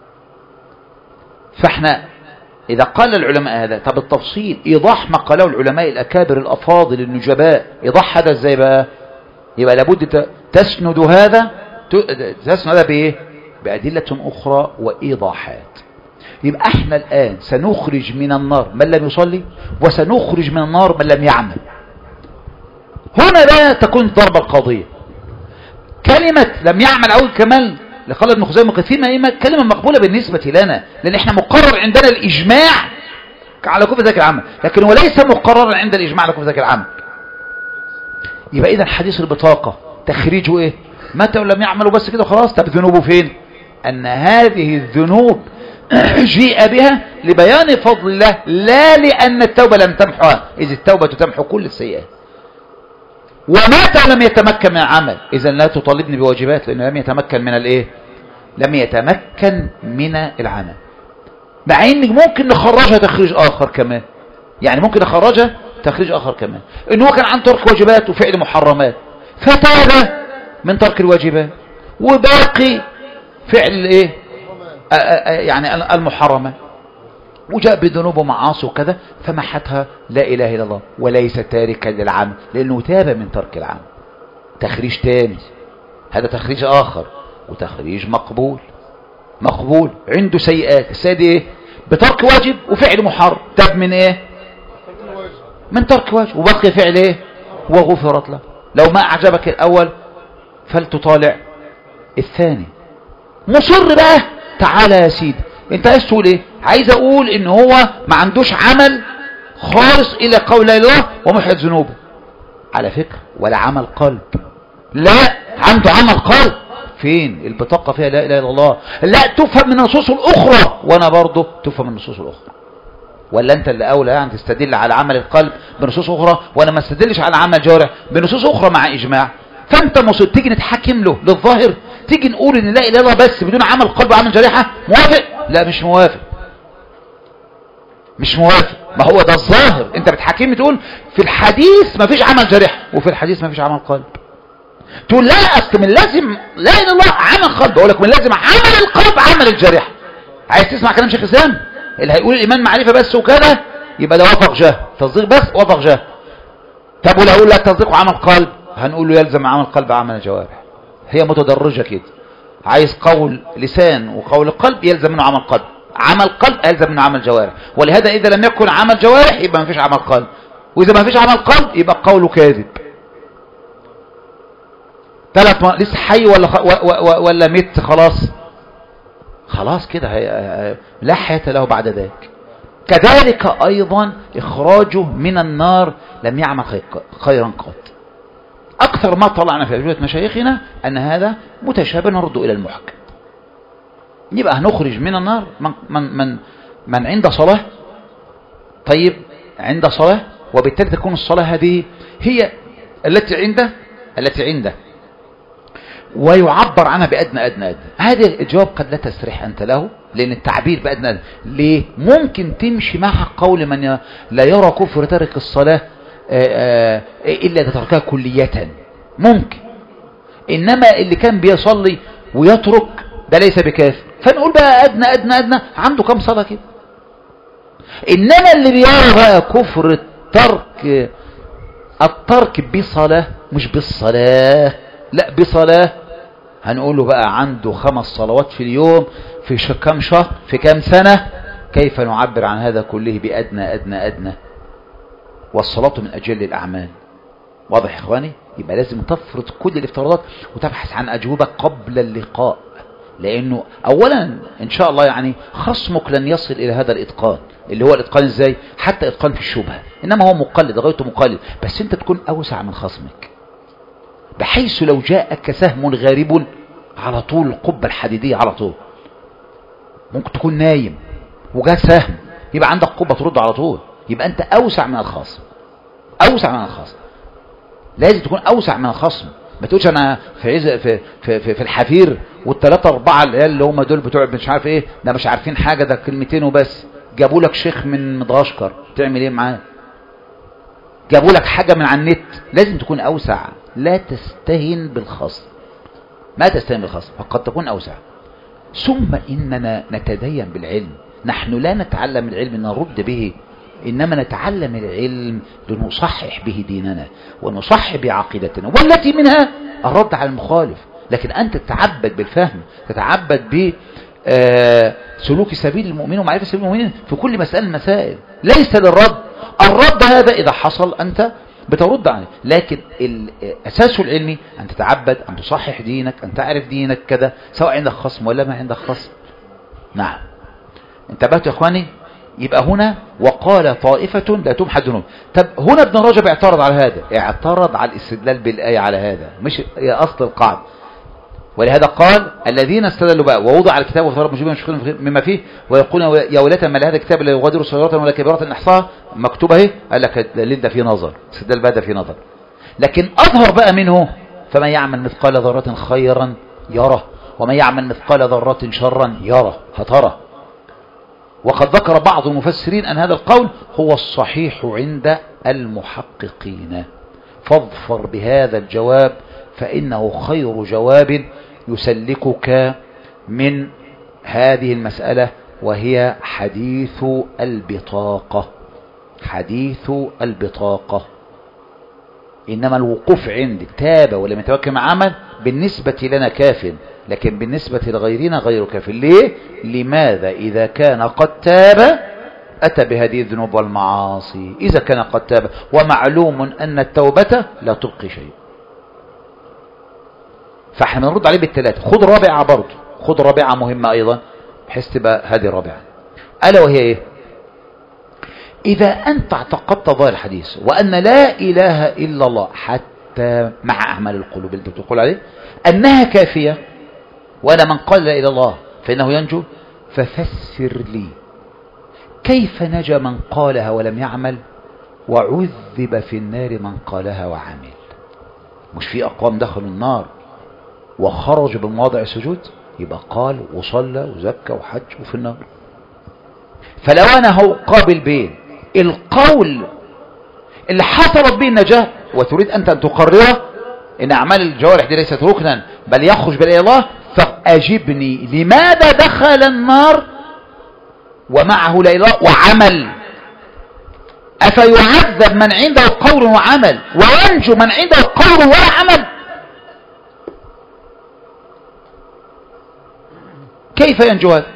فاحنا اذا قال العلماء هذا، طب التفصيل ايضاح ما قاله العلماء الاكابر الافاضل النجباء، ايضاح هذا ازاي بقى؟ يبقى لابد تسند هذا، تسند هذا بايه؟ بادله اخرى وايضاحات. يبقى احنا الآن سنخرج من النار من لم يصلي، وسنخرج من النار من لم يعمل. هنا لا تكون ضربة القضية. كلمة لم يعمل أو الكمال لقال ابن خزيمة قسيمة كلمة مقبولة بالنسبة لنا، لأن احنا مقرر عندنا الإجماع على كفر ذاك العمل، لكن وليس مقررا عند الإجماع على كفر ذاك العمل. يبقى إذا حديث البطاقة تخريجه إيه؟ متى لم يعملوا بس كده وخلاص. طب ذنوبه فين؟ أن هذه الذنوب جيء بها لبيان فضل الله، لا لأن التوبة لم تمحها، إذ التوبة تمحو كل السيئات. ومتى لم يتمكن من العمل، إذا لا تطالبني بواجبات، لأنه لم يتمكن من الإيه؟ لم يتمكن من العمل. مع إن ممكن نخرجها تخريج آخر كمان، يعني ممكن نخرجها تخريج آخر كمان، إنه هو كان عن ترك واجبات وفعل محرمات، فتاب من ترك الواجبات وباقي فعل الايه يعني المحرمات، وجاء بذنوب ومعاصي وكذا فمحتها لا اله الا الله، وليس تاركا للعمل لانه تاب من ترك العمل. تخريج تاني، هذا تخريج اخر، وتخريج مقبول. مقبول عنده سيئات، السيئات ايه؟ بترك واجب وفعل محرم، تاب من ايه؟ من ترك واجب، وبقي فعل ايه؟ وغفرت له. لو ما اعجبك الاول فلتطالع الثاني. مصر بقى، تعالى يا سيدي، انت عايز تقول ايه؟ عايز اقول ان هو ما عندوش عمل خالص الى قول لا اله ومحيط ذنوبه. على فكرة ولا عمل قلب، لا عنده عمل قلب. فين البطاقة فيها لا اله الا الله؟ لا تفهم من النصوص الاخرى، وانا برضه تفهم من النصوص الاخرى. ولا انت اللي اولى يعني تستدل على عمل القلب بنصوص اخرى، وانا ما استدلش على عمل جوارح بنصوص اخرى مع اجماع؟ فانت مصير تيجي نتحكم له للظاهر، تيجي نقول ان لا اله الا الله بس بدون عمل قلب وعمل جارحه، موافق؟ لا مش موافق، مش موافق. ما هو ده الظاهر، انت بتحكم تقول في الحديث ما فيش عمل جارحه وفي الحديث ما فيش عمل قلب. تقول لا اصل من لازم لا اله الا الله عمل قلب، اقول لك من لازم عمل القلب عمل الجارحه. عايز تسمع كلام شيخ الاسلام اللي هيقول الايمان معرفه بس وكذا، يبقى ده وفق جهل، تصديق بس وفق جهل. طب ولا اقول لك تصديق وعمل قلب، هنقول له يلزم عمل قلب عمل الجوارح. هي متدرجه كده، عايز قول لسان وقول القلب يلزم منه عمل قلب، عمل قلب يلزم منه عمل جوارح. ولهذا اذا لم يكن عمل جوارح يبقى ما فيش عمل قلب، واذا ما فيش عمل قلب يبقى قوله كاذب. ثلاث م... لسه حي ولا خ... و... و... ولا ميت؟ خلاص خلاص كده هي... لا حياة له بعد ذلك. كذلك ايضا اخراجه من النار لم يعمل خي... خيرا قط. اكثر ما طلعنا في اجوبة مشايخنا ان هذا متشابه، نرد الى المحكم. يبقى هنخرج من النار من من من, من عند صلاة. طيب عند صلاة، وبالتالي تكون الصلاة هذه هي التي عنده التي عنده ويعبر عنها بأدنى أدنى أدنى. هذا الجواب قد لا تستريح أنت له، لأن التعبير بأدنى أدنى ليه؟ ممكن تمشي مع قول من لا يرى كفر ترك الصلاة إلا إذا تركها كلية، ممكن. إنما اللي كان بيصلي ويترك ده ليس بكافر، فنقول بقى أدنى أدنى أدنى عنده كم صلاة كده. إنما اللي بيرى بقى كفر الترك الترك بصلاة مش بالصلاة، لا بصلاة، هنقول له بقى عنده خمس صلوات في اليوم في كم شهر في كم سنة. كيف نعبر عن هذا كله بأدنى أدنى أدنى؟ والصلاة من أجل الأعمال. واضح يا إخواني؟ يبقى لازم تفرض كل الافتراضات وتبحث عن أجوبة قبل اللقاء، لأنه أولا إن شاء الله يعني خصمك لن يصل إلى هذا الإتقان. اللي هو الإتقان إزاي؟ حتى إتقان في الشبهة، إنما هو مقلد غايته مقلد، بس أنت تكون أوسع من خصمك، بحيث لو جاءك سهم غارب على طول القبة الحديدية على طول، ممكن تكون نايم وجاء سهم يبقى عندك قبة ترد على طول، يبقى أنت أوسع من الخصم، أوسع من الخصم. لازم تكون أوسع من الخصم. ما تقولش أنا في عز في في في, في الحفير والثلاثة أربعة اللي هم دول بتوع مش عارف إيه، ده مش عارفين حاجة، ده كلمتين وبس. جابوا لك شيخ من مدغشقر تعمل إيه معاه؟ جابوا لك حاجة من على النت. لازم تكون أوسع، لا تستهن بالخصم، ما تستهن بالخصم، فقد تكون أوسع. ثم إننا نتدين بالعلم. نحن لا نتعلم العلم نرد به، إنما نتعلم العلم لنصحح به ديننا ونصحح بعقيدتنا، والتي منها الرد على المخالف. لكن أنت تتعبد بالفهم، تتعبد آه سلوك سبيل المؤمنين ومعرفة سبيل المؤمنين في كل مسألة المسائل، ليس للرد. الرد هذا إذا حصل أنت بترد عنه، لكن الأساس العلمي أن تتعبد، أن تصحح دينك، أن تعرف دينك كذا، سواء عندك خصم ولا ما عندك خصم. نعم، انتبهت يا إخواني؟ يبقى هنا وقال طائفة لا تمحى الذنوب. طب هنا ابن رجب اعترض على هذا، اعترض على الاستدلال بالآية على هذا، مش هي أصل القاعدة. ولهذا قال الذين استدلوا بقى ووضع على الكتاب وفترى مجيبا مما فيه ويقول يا وليت ما لهذا الكتاب لا يغادر صغيرة ولا كبيرة نحصاها مكتوبة اهي. قال لك ده في نظر، استدلال بقى ده في نظر. لكن أظهر بقى منه فمن يعمل مثقال ذرة خيرا يره ومن يعمل مثقال ذرة شرا يره، هترى. وقد ذكر بعض المفسرين أن هذا القول هو الصحيح عند المحققين، فاظفر بهذا الجواب فإنه خير جواب يسلكك من هذه المسألة، وهي حديث البطاقة. حديث البطاقة إنما الوقوف عند تاب ولم يتوكل مع عمل بالنسبة لنا كاف، لكن بالنسبة لغيرنا غير كاف. ليه؟ لماذا إذا كان قد تاب أتى بهذه الذنوب والمعاصي؟ إذا كان قد تاب، ومعلوم أن التوبة لا تبقي شيء. فاحنا نرد عليه بالثلاثة. خذ رابعة برضه، خذ رابعة مهمة أيضا بحيث تبقى هذه الرابعة، ألا وهي إيه؟ إذا أنت اعتقدت ظاهر الحديث وأن لا إله إلا الله حتى مع أعمال القلوب اللي بتقول عليه أنها كافية، وأنا من قال لا إله إلا الله فإنه ينجو، ففسر لي كيف نجا من قالها ولم يعمل وعذب في النار من قالها وعمل؟ مش في أقوام دخلوا النار وخرج من مواضع السجود؟ يبقى قال وصلى وزكى وحج وفي النار. فلو أنا هو قابل بين القول اللي حصلت به النجاة وتريد أنت أن تقرره إن أعمال الجوارح دي ليست ركنا بل يخرج بلا الله، فأجبني لماذا دخل النار ومعه لا إله وعمل؟ أفيعذب من عنده قول وعمل وينجو من عنده قول ولا عمل؟ كيف ينجو هذا؟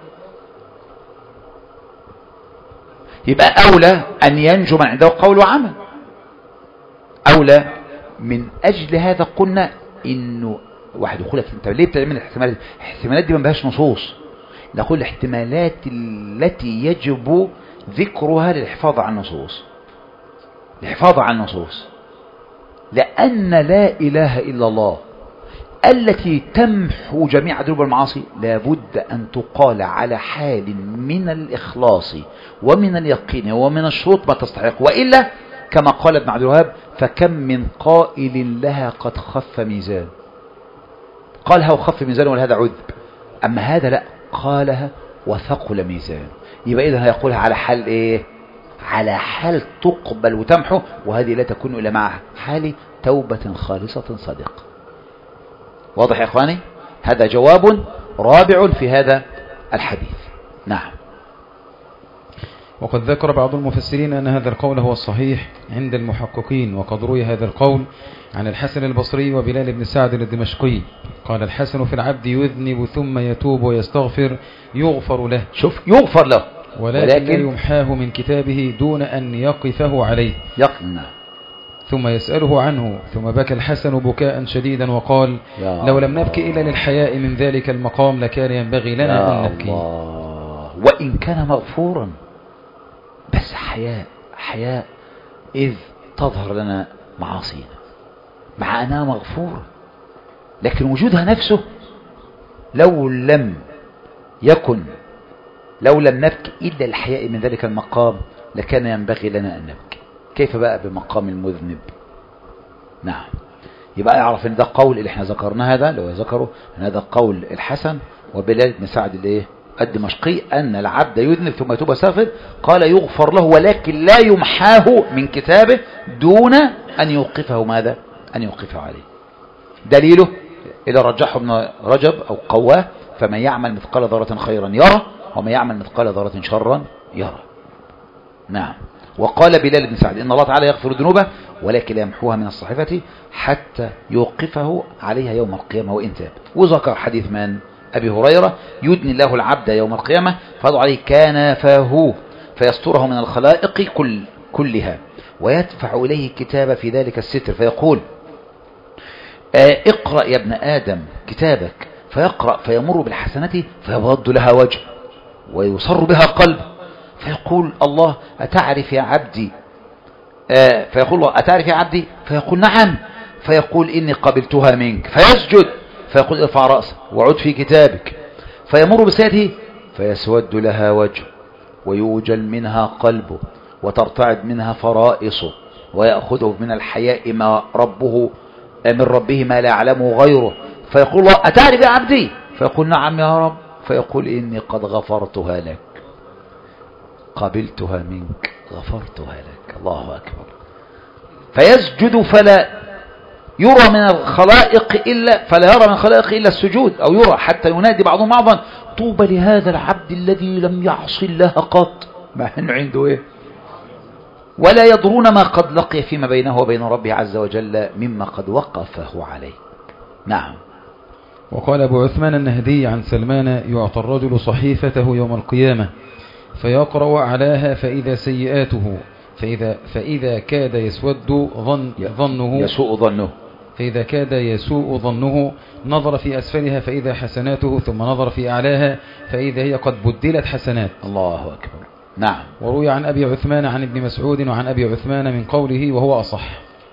يبقى أولى أن ينجو من عنده قول وعمل، أولى. من أجل هذا قلنا إنه واحد يقول لك أنت ليه بتعمل الاحتمالات؟ الاحتمالات دي ما بهاش نصوص، نقول الاحتمالات التي يجب ذكرها للحفاظ على النصوص، الحفاظ على النصوص، لأن لا إله إلا الله التي تمحو جميع ذنوب المعاصي لابد أن تقال على حال من الإخلاص ومن اليقين ومن الشروط ما تستحق، وإلا كما قال ابن عبد الوهاب فكم من قائل لها قد خف ميزان، قالها وخف ميزان ولهذا عذب، أما هذا لا، قالها وثقل ميزان. يبقى إذا هيقولها على حال إيه؟ على حال تقبل وتمحو، وهذه لا تكون إلا مع حال توبة خالصة صادقة. واضح يا إخواني؟ هذا جواب رابع في هذا الحديث. نعم. وقد ذكر بعض المفسرين أن هذا القول هو الصحيح عند المحققين، وقد روي هذا القول عن الحسن البصري وبلال بن سعد الدمشقي. قال الحسن في العبد يذنب ثم يتوب ويستغفر يغفر له. شوف، يغفر له ولكن, ولكن لا يمحاه من كتابه دون أن يقفه عليه. يقنع. ثم يسأله عنه. ثم بكى الحسن بكاء شديدا وقال لو لم نبكي إلا للحياء من ذلك المقام لكان ينبغي لنا أن نبكي. الله. وإن كان مغفورا بس حياء، حياء إذ تظهر لنا معاصينا مع أنها مغفورة، لكن وجودها نفسه لو لم يكن لو لم نبكي إلا الحياء من ذلك المقام لكان ينبغي لنا أن نبكي. كيف بقى بمقام المذنب؟ نعم. يبقى يعرف ان ده قول اللي احنا ذكرناه، هذا لو ذكره ان هذا قول الحسن وبلال بن سعد الايه الدمشقي ان العبد يذنب ثم يتوب ويستغفر، قال يغفر له ولكن لا يمحاه من كتابه دون ان يوقفه ماذا؟ ان يوقفه عليه. دليله الى رجحه ابن رجب او قواه فمن يعمل مثقال ذرة خيرا يره ومن يعمل مثقال ذرة شرا يره. نعم. وقال بلال بن سعد إن الله تعالى يغفر الذنوب ولكن لا يمحوها من الصحيفة حتى يوقفه عليها يوم القيامة وإن تاب. وذكر حديث من؟ أبي هريرة يدني الله العبد يوم القيامة فيضع عليه كنفه فيستره من الخلائق كل كلها ويدفع إليه الكتاب في ذلك الستر فيقول اقرأ يا ابن آدم كتابك، فيقرأ فيمر بالحسنة فيبض لها وجه ويصر بها قلب، فيقول الله أتعرف يا عبدي، فيقول الله أتعرف يا عبدي، فيقول نعم، فيقول إني قبلتها منك، فيسجد فيقول ارفع رأسك وعد في كتابك، فيمر بسيئته فيسود لها وجه ويوجل منها قلبه وترتعد منها فرائصه ويأخذه من الحياء ما ربه من ربه ما لا يعلمه غيره، فيقول الله أتعرف يا عبدي، فيقول نعم يا رب، فيقول إني قد غفرتها لك، قبلتها منك، غفرتها لك. الله أكبر. فيسجد فلا يرى من الخلائق إلا فلا يرى من الخلائق إلا السجود، أو يرى حتى ينادي بعضهم بعضا طوبى لهذا العبد الذي لم يعص الله قط، مع أنه عنده إيه، ولا يدرون ما قد لقي فيما بينه وبين ربه عز وجل مما قد وقفه عليه. نعم. وقال أبو عثمان النهدي عن سلمان يعطى الرجل صحيفته يوم القيامة فيقرأ أعلاها فإذا سيئاته فإذا, فإذا كاد يسود ظن ظنه يسوء ظنه فإذا كاد يسوء ظنه نظر في أسفلها فإذا حسناته، ثم نظر في أعلاها فإذا هي قد بدلت حسنات. الله أكبر. نعم. وروي عن أبي عثمان عن ابن مسعود وعن أبي عثمان من قوله وهو أصح.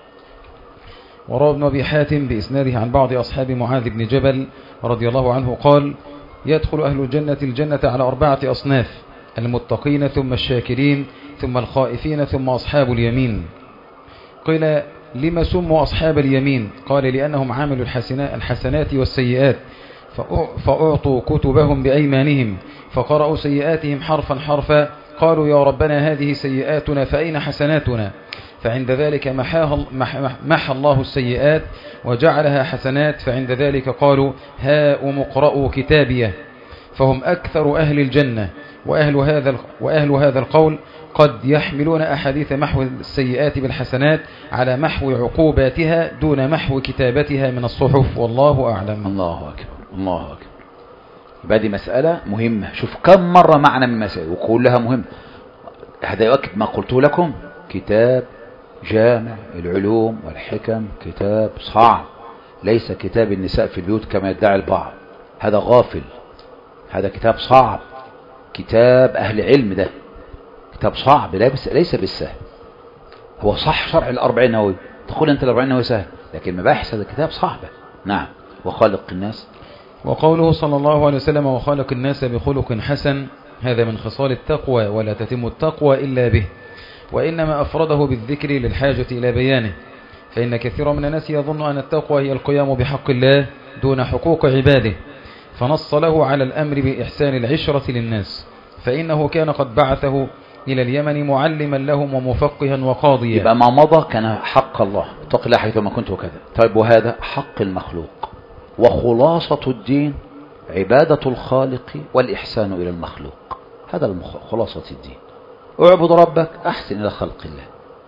وروى ابن أبي حاتم بإسناده عن بعض أصحاب معاذ بن جبل رضي الله عنه قال يدخل أهل الجنة الجنة على أربعة أصناف: المتقين ثم الشاكرين ثم الخائفين ثم أصحاب اليمين. قيل لما سموا أصحاب اليمين؟ قال لأنهم عاملوا الحسنات والسيئات فأعطوا كتبهم بأيمانهم فقرأوا سيئاتهم حرفا حرفا، قالوا يا ربنا هذه سيئاتنا فأين حسناتنا؟ فعند ذلك محى الله السيئات وجعلها حسنات، فعند ذلك قالوا هاؤم اقرأوا كتابيه، فهم أكثر أهل الجنة. وأهل هذا وأهل هذا القول قد يحملون أحاديث محو السيئات بالحسنات على محو عقوباتها دون محو كتابتها من الصحف، والله أعلم. الله أكبر. الله أكبر. يبقى دي مسألة مهمة. شوف كم مرة معنا من مسائل وكلها مهمة. هذا يؤكد ما قلته لكم، كتاب جامع العلوم والحكم، كتاب صعب، ليس كتاب النساء في البيوت كما يدعي البعض، هذا غافل، هذا كتاب صعب، كتاب أهل علم، ده كتاب صعب ليس بالسهل. هو صح شرح الأربعين نووي، تقول أنت الأربعين نووي سهل، لكن مباحث هذا كتاب صعبة. نعم. وخالق الناس، وقوله صلى الله عليه وسلم وخالق الناس بخلق حسن، هذا من خصال التقوى ولا تتم التقوى إلا به، وإنما أفرده بالذكر للحاجة إلى بيانه، فإن كثير من الناس يظن أن التقوى هي القيام بحق الله دون حقوق عباده، فنص له على الأمر بإحسان العشرة للناس، فإنه كان قد بعثه إلى اليمن معلما لهم ومفقها وقاضيا. يبقى ما مضى كان حق الله، اتق الله حيثما كنت وكذا. طيب وهذا حق المخلوق، وخلاصة الدين عبادة الخالق والإحسان إلى المخلوق، هذا خلاصة الدين. اعبد ربك، أحسن إلى خلق الله.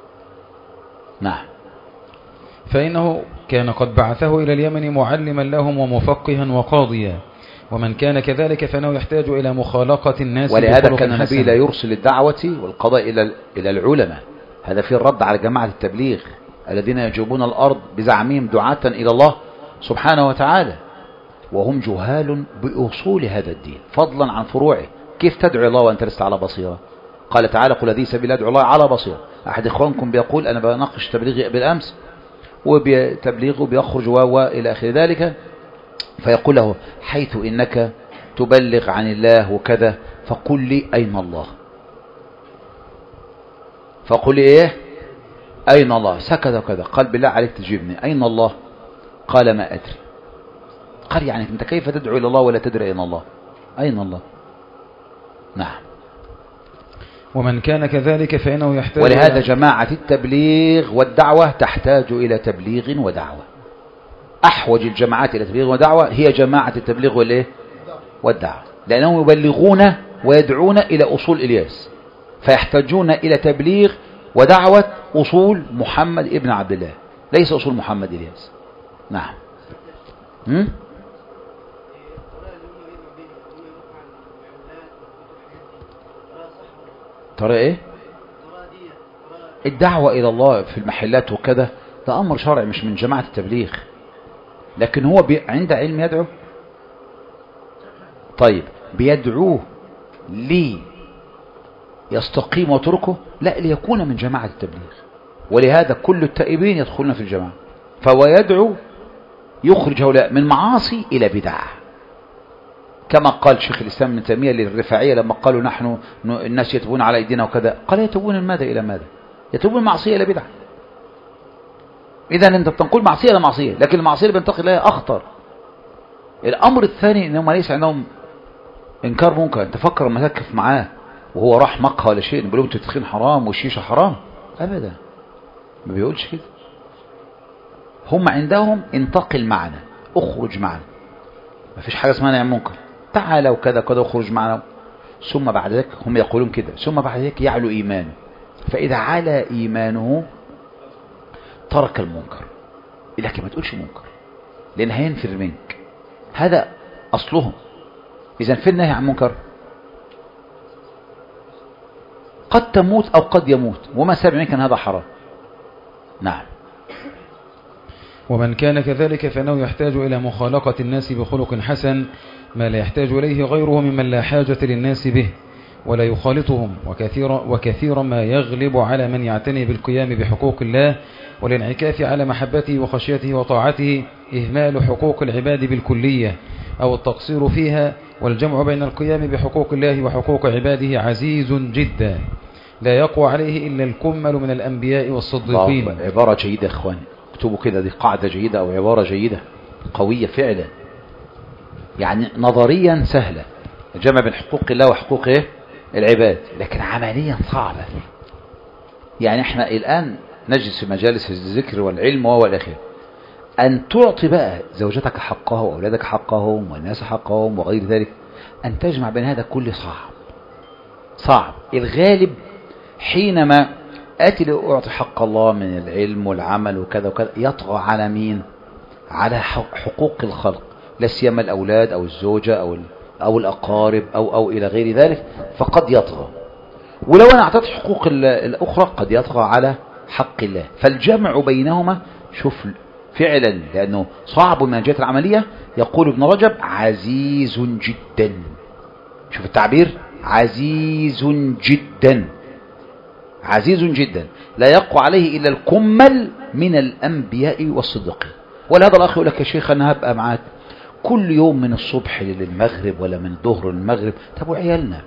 نعم. فإنه كان قد بعثه إلى اليمن معلما لهم ومفقها وقاضيا، ومن كان كذلك فإنه يحتاج إلى مخالقة الناس. ولهذا كان النبي لا يرسل الدعوة والقضاء إلى إلى العلماء، هذا في الرد على جماعة التبليغ الذين يجوبون الأرض بزعمهم دعاة إلى الله سبحانه وتعالى، وهم جهال بأصول هذا الدين فضلا عن فروعه. كيف تدعو الله وأنت لست على بصيرة؟ قال تعالى قل هذه سبيل أدعو الله على بصيرة. أحد إخوانكم بيقول أنا بناقش تبليغي بالأمس وبتبليغه بيخرج و إلى آخر ذلك، فيقول له حيث إنك تبلغ عن الله وكذا فقل لي أين الله، فقل لي إيه أين الله، سكت وكذا. قال بالله عليك تجيبني أين الله؟ قال ما أدري. قال يعني أنت كيف تدعو إلى الله ولا تدري أين الله؟ أين الله؟ نعم. ومن كان كذلك فإنه يحتاج. ولهذا جماعة التبليغ والدعوة تحتاج إلى تبليغ ودعوة. أحوج الجماعات إلى تبليغ ودعوة هي جماعة التبليغ والإيه؟ والدعوة، لأنهم يبلغون ويدعون إلى أصول إلياس، فيحتاجون إلى تبليغ ودعوة أصول محمد ابن عبد الله، ليس أصول محمد إلياس. نعم. هم؟ طريقة ايه؟ الدعوة الى الله في المحلات وكذا ده امر شرعي مش من جماعة التبليغ، لكن هو بي... عند علم يدعو. طيب بيدعوه لي يستقيم وتركه؟ لا، ليكون من جماعة التبليغ، ولهذا كل التائبين يدخلون في الجماعة. فهو يدعو يخرج هؤلاء من معاصي إلى بدع، كما قال شيخ الإسلام ابن تيمية للرفاعية لما قالوا نحن الناس يتوبون على أيدينا وكذا، قال يتوبون من ماذا إلى ماذا؟ يتوبون معصية إلى بدع. إذا أنت بتنقل معصية إلى معصية، لكن المعصية اللي بينتقل إليها أخطر. الأمر الثاني أنهم ليس عندهم إنكار منكر. أنت فكر لما تكف معاه وهو راح مقهى ولا شيء بيقولوا التدخين حرام والشيشة حرام؟ أبدا، ما بيقولش كده. هم عندهم انتقل معنا، اخرج معنا، ما فيش حاجة اسمها نعم منكر، تعالى وكذا كذا اخرج معنا. ثم بعد ذلك هم يقولون كده، ثم بعد ذلك يعلو إيمانه، فإذا على إيمانه ترك المنكر. لكن ما تقولش منكر لأن هينفر منك، هذا أصلهم. إذن في النهي عن منكر قد تموت أو قد يموت، وما سبب منك أن هذا حرام. نعم. ومن كان كذلك فإنه يحتاج إلى مخالقة الناس بخلق حسن ما لا يحتاج إليه غيره ممن لا حاجة للناس به ولا يخالطهم، وكثيرا, وكثيرا ما يغلب على من يعتني بالقيام بحقوق الله والانعكاف على محبته وخشيته وطاعته إهمال حقوق العباد بالكلية أو التقصير فيها، والجمع بين القيام بحقوق الله وحقوق عباده عزيز جدا لا يقوى عليه إلا الكمل من الأنبياء والصديقين. عبارة جيدة يا إخواني، اكتبوا كده، دي قاعدة جيدة أو عبارة جيدة قوية فعلا. يعني نظريا سهلة الجمع بين حقوق الله وحقوق إيه؟ العباد، لكن عمليا صعبة. يعني احنا الآن نجلس في مجالس الذكر والعلم والآخر، أن تعطي بقى زوجتك حقها وأولادك حقهم والناس حقهم وغير ذلك، أن تجمع بين هذا كله صعب صعب. الغالب حينما آتي لأعطي حق الله من العلم والعمل وكذا وكذا يطغى على مين؟ على حقوق الخلق، لا سيما الأولاد أو الزوجة أو أو الأقارب أو أو إلى غير ذلك، فقد يطغى. ولو أنا أعطيت حقوق الأخرى قد يطغى على حق الله. فالجمع بينهما شوف فعلا، لأنه صعب من جهة العملية. يقول ابن رجب عزيز جدا، شوف التعبير، عزيز جدا، عزيز جدا لا يقوى عليه إلا الكمل من الأنبياء والصديقين. ولهذا الأخ يقول لك يا شيخ أنا هبقى معاك كل يوم من الصبح للمغرب ولا من الظهر للمغرب. طب وعيالنا؟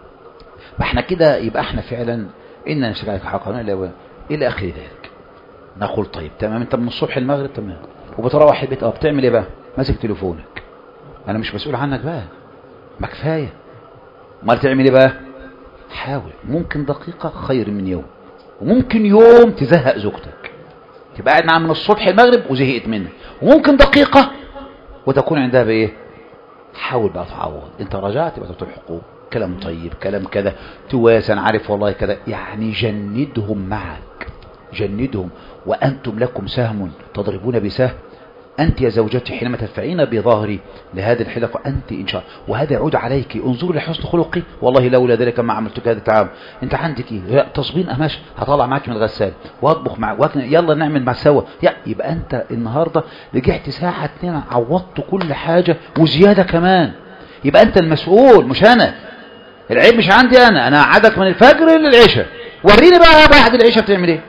ما احنا كده يبقى احنا فعلا إننا نشرعك حقنا إلى إلى آخر ذلك. نقول طيب تمام، انت من الصبح للمغرب تمام، وبتروح البيت اه بتعمل ايه بقى؟ ماسك تليفونك. انا مش مسؤول عنك بقى، ما كفايه. امال تعمل ايه بقى؟ حاول، ممكن دقيقه خير من يوم، وممكن يوم تزهق زوجتك تبقى قاعد معاها من الصبح للمغرب وزهقت منك، وممكن دقيقه وتكون عندها بايه؟ حاول بقى تعوض. انت رجعت بقى تعطي الحقوق، كلام طيب، كلام كذا، تواسن، عارف والله كذا، يعني جندهم معك، جندهم. وأنتم لكم سهم تضربون بسهم، أنت يا زوجتي حينما تدفعين بظهري لهذه الحلقة أنت إن شاء الله، وهذا يعود عليك. انظروا لحسن خلقي، والله لولا ذلك ما عملتك هذا التعامل. أنت عندك إيه؟ تصبين أماش، هطلع معك من الغسال وأطبخ معك، يلا نعمل مع سوا. يبقى أنت النهاردة رجعت ساعة اتنين عوضت كل حاجة وزيادة كمان. يبقى أنت المسؤول مش أنا، العيب مش عندي أنا. أنا قعدك من الفجر للعشاء، وريني بقى بعد العشاء بتعمل إيه،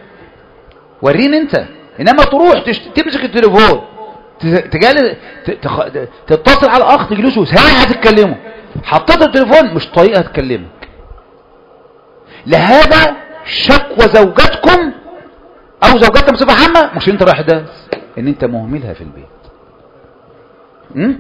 وريني انت. انما تروح تمسك التليفون تجالس تتصل على الاخ تجلسوا ساعه تتكلموا، حطيت التليفون مش طايقه تكلمك. لهذا شكوى زوجتكم او زوجتك بصفه عامه مش انت رايح درس، ان انت مهملها في البيت. امم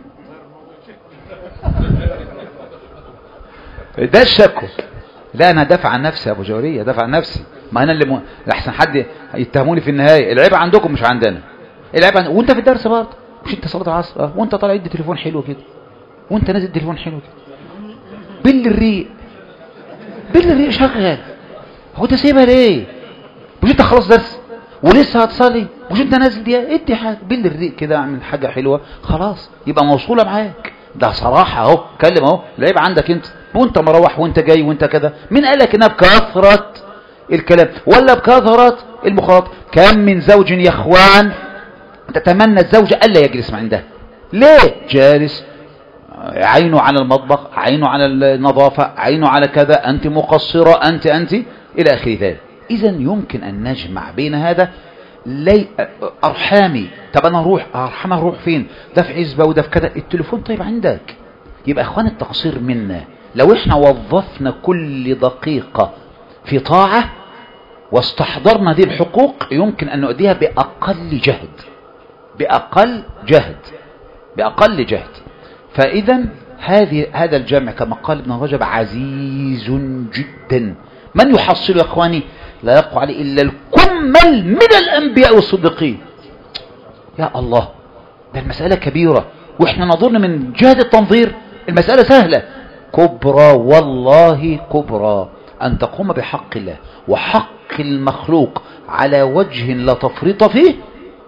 ده الشكوى. لا انا دافع عن نفسي يا ابو جوريه، دافع عن نفسي. ما انا اللي م... احسن حد يتهموني في النهايه. العيب عندكم مش عندنا، العيب عند... وانت في الدرس برضه، مش انت صلاه العصر اه وانت طالع يدي تليفون حلو كده، وانت نازل تليفون حلو كده، بل الريق بل الريق شغال. هو انت سايبها ليه؟ مش انت خلاص درس ولسه هتصلي، مش انت نازل دي ادي حاجه بل الريق كده، اعمل حاجه حلوه خلاص يبقى موصوله معاك. ده صراحة اهو، كلم اهو، العيب عندك انت، وانت مروح وانت جاي وانت كذا. مين قالك انها بكثرة الكلام ولا بكثرة المخاطب؟ كم من زوج يا اخوان تتمنى الزوجة الا يجلس عندها، ليه؟ جالس عينه على المطبخ، عينه على النظافة، عينه على كذا، انت مقصرة، انت انت الى اخر ذلك. اذا يمكن ان نجمع بين هذا. لي ارحامي، طب انا اروح ارحم اروح فين؟ ده في عزبة وده في كذا، التليفون طيب عندك. يبقى اخوان التقصير منا. لو احنا وظفنا كل دقيقة في طاعة واستحضرنا هذه الحقوق يمكن ان نؤديها باقل جهد، باقل جهد باقل جهد. فاذا هذه هذا الجمع كما قال ابن رجب عزيز جدا. من يحصل يا اخواني؟ لا يقع عليه الا الكمل من الانبياء والصديقين. يا الله، ده المسألة كبيرة، واحنا نظن من جهة التنظير المسألة سهلة. كبرى والله كبرى ان تقوم بحق الله وحق المخلوق على وجه لا تفريط فيه.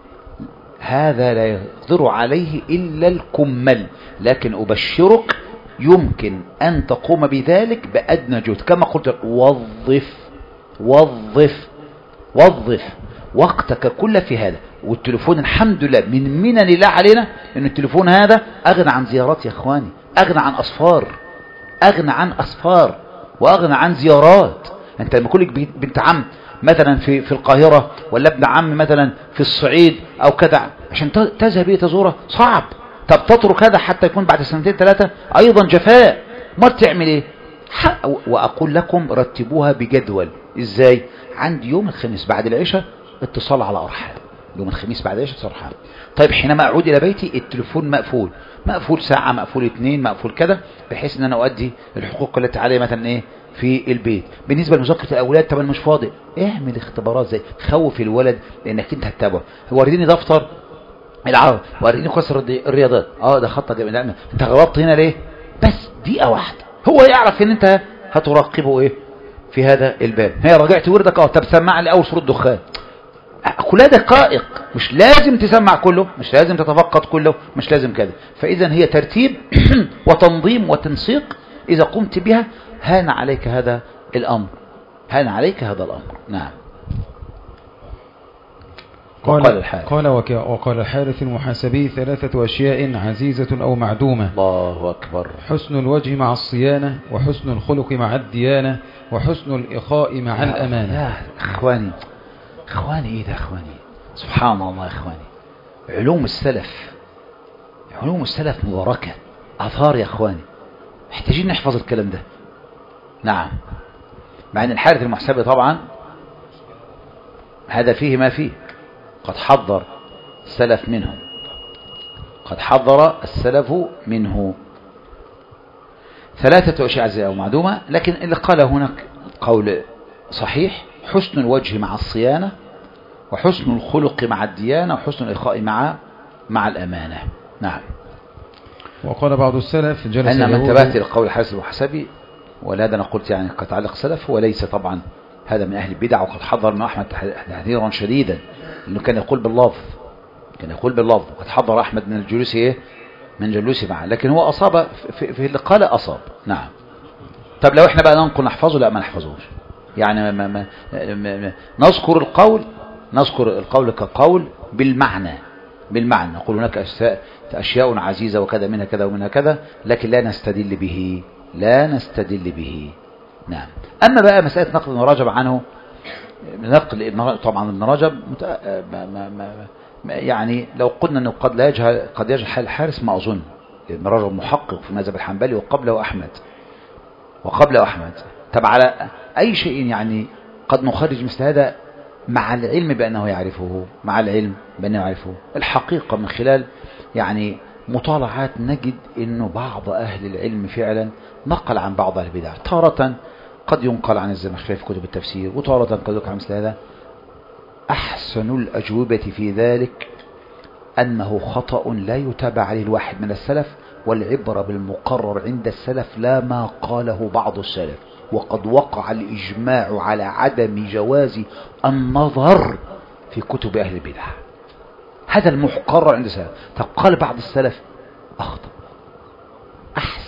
هذا لا يقدر عليه الا الكمل. لكن ابشرك يمكن ان تقوم بذلك بادنى جهد. كما قلت وظف وظف وظف وقتك كله في هذا. والتليفون الحمد لله من منن الله علينا ان التليفون هذا اغنى عن زيارات يا اخواني، اغنى عن اصفار، اغنى عن اصفار واغنى عن زيارات. انت لما يكون لك بنت عم مثلا في في القاهرة، ولا ابن عم مثلا في الصعيد او كذا، عشان تذهب اليه تزوره صعب. طب تترك هذا حتى يكون بعد سنتين ثلاثة ايضا جفاء. ما تعمل ايه؟ واقول لكم رتبوها بجدول. ازاي؟ عندي يوم الخميس بعد العشاء اتصال على ارحام، يوم الخميس بعد العشاء اتصال ارحام. طيب حينما اعود الى بيتي التليفون مقفول، مقفول ساعة، مقفول اثنين، مقفول كذا، بحيث ان انا اؤدي الحقوق التي علي مثلا ايه في البيت. بالنسبة لمذاكرة الاولاد، طب انا مش فاضي، اعمل اختبارات زي خوف الولد لانك انت هتتابعه. وريني دفتر العرض، وريني كسر الرياضات، اه ده خطة جميل، انت غلطت هنا ليه؟ بس دقيقة واحدة هو يعرف ان انت هتراقبه ايه في هذا الباب. هي رجعت وردك، اه طب سمع لي اول صورة دخان. كلها دقائق، مش لازم تسمع كله، مش لازم تتفقد كله، مش لازم كذا. فاذا هي ترتيب وتنظيم وتنسيق. اذا قمت بها هان عليك هذا الامر، هان عليك هذا الامر. نعم. قال وقال الحارث قال وقال الحارث المحاسبي ثلاثة أشياء عزيزة أو معدومة. الله أكبر. حسن الوجه مع الصيانة، وحسن الخلق مع الديانة، وحسن الإخاء مع الأمانة. يا إخواني إخواني إيه ده إخواني؟ سبحان الله إخواني، علوم السلف، علوم السلف مباركة، أثار يا إخواني، محتاجين نحفظ الكلام ده. نعم. مع أن الحارث المحاسبي طبعا هذا فيه ما فيه، قد حضر السلف منه، قد حضر السلف منه. ثلاثة أشياء عزيزة أو معدومة، لكن اللي قال هناك قول صحيح: حسن الوجه مع الصيانة، وحسن الخلق مع الديانة، وحسن الإخاء مع مع الأمانة. نعم. وقال بعض السلف: جلس أن من تبعت القول الحارث المحاسبي، ولهذا أنا قلت يعني قد تعلق السلف، وليس طبعا هذا من أهل البدع، وقد حضر من أحمد تحذيرا شديدا، لأنه كان يقول باللفظ، كان يقول باللفظ، وقد حضر أحمد من الجلوس إيه من جلوسه معه، لكن هو أصاب في, في اللي قال أصاب. نعم. طب لو إحنا بقى ننقل نحفظه، لا ما نحفظوش، يعني ما ما ما نذكر القول، نذكر القول كقول بالمعنى، بالمعنى نقول هناك أشياء عزيزة وكذا منها كذا ومنها كذا، لكن لا نستدل به، لا نستدل به. نعم. أما بقى مسألة نقل ابن رجب عنه، نقل طبعا ابن رجب ما ما ما يعني لو قلنا أنه قد لا يجهل، قد يجهل حال الحارث، ما أظن. ابن رجب محقق في المذهب الحنبلي وقبله أحمد، وقبله أحمد. طب على أي شيء يعني قد نخرج مثل هذا مع العلم بأنه يعرفه، مع العلم بأنه يعرفه. الحقيقة من خلال يعني مطالعات نجد أنه بعض أهل العلم فعلا نقل عن بعض أهل البدع، تارة قد ينقل عن الزمخشري في كتب التفسير، وتارة قد ينقل عن مثل هذا. أحسن الأجوبة في ذلك أنه خطأ لا يتابع عليه الواحد من السلف، والعبرة بالمقرر عند السلف لا ما قاله بعض السلف. وقد وقع الإجماع على عدم جواز النظر في كتب أهل البدع، هذا المقرر عند السلف. طب قال بعض السلف أخطأ،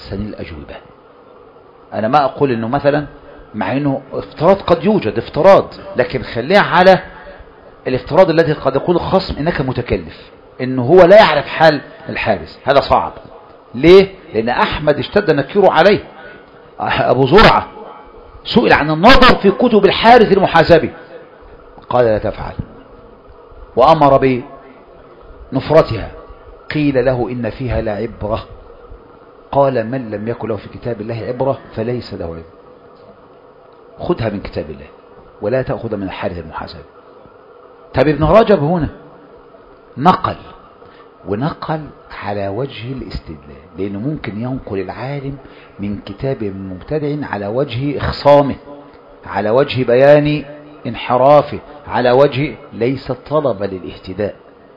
أحسن الأجوبة. أنا ما أقول أنه مثلا، مع أنه افتراض قد يوجد افتراض، لكن خليها على الافتراض الذي قد يقول الخصم إنك متكلف، إنه هو لا يعرف حال الحارس. هذا صعب. ليه؟ لأن أحمد اشتد نكيره عليه. أبو زرعة سئل عن النظر في كتب الحارث المحاسبي، قال لا تفعل، وأمر بنفرتها. قيل له إن فيها لعبرة، قال من لم يكن له في كتاب الله عبرة فليس له عبرة. خذها من كتاب الله ولا تأخذها من الحارث المحاسبي. طب ابن رجب هنا نقل، ونقل على وجه الاستدلال، لأنه ممكن ينقل العالم من كتاب مبتدع على وجه إخصامه، على وجه بيان انحرافه، على وجه ليس طلب للاهتداء.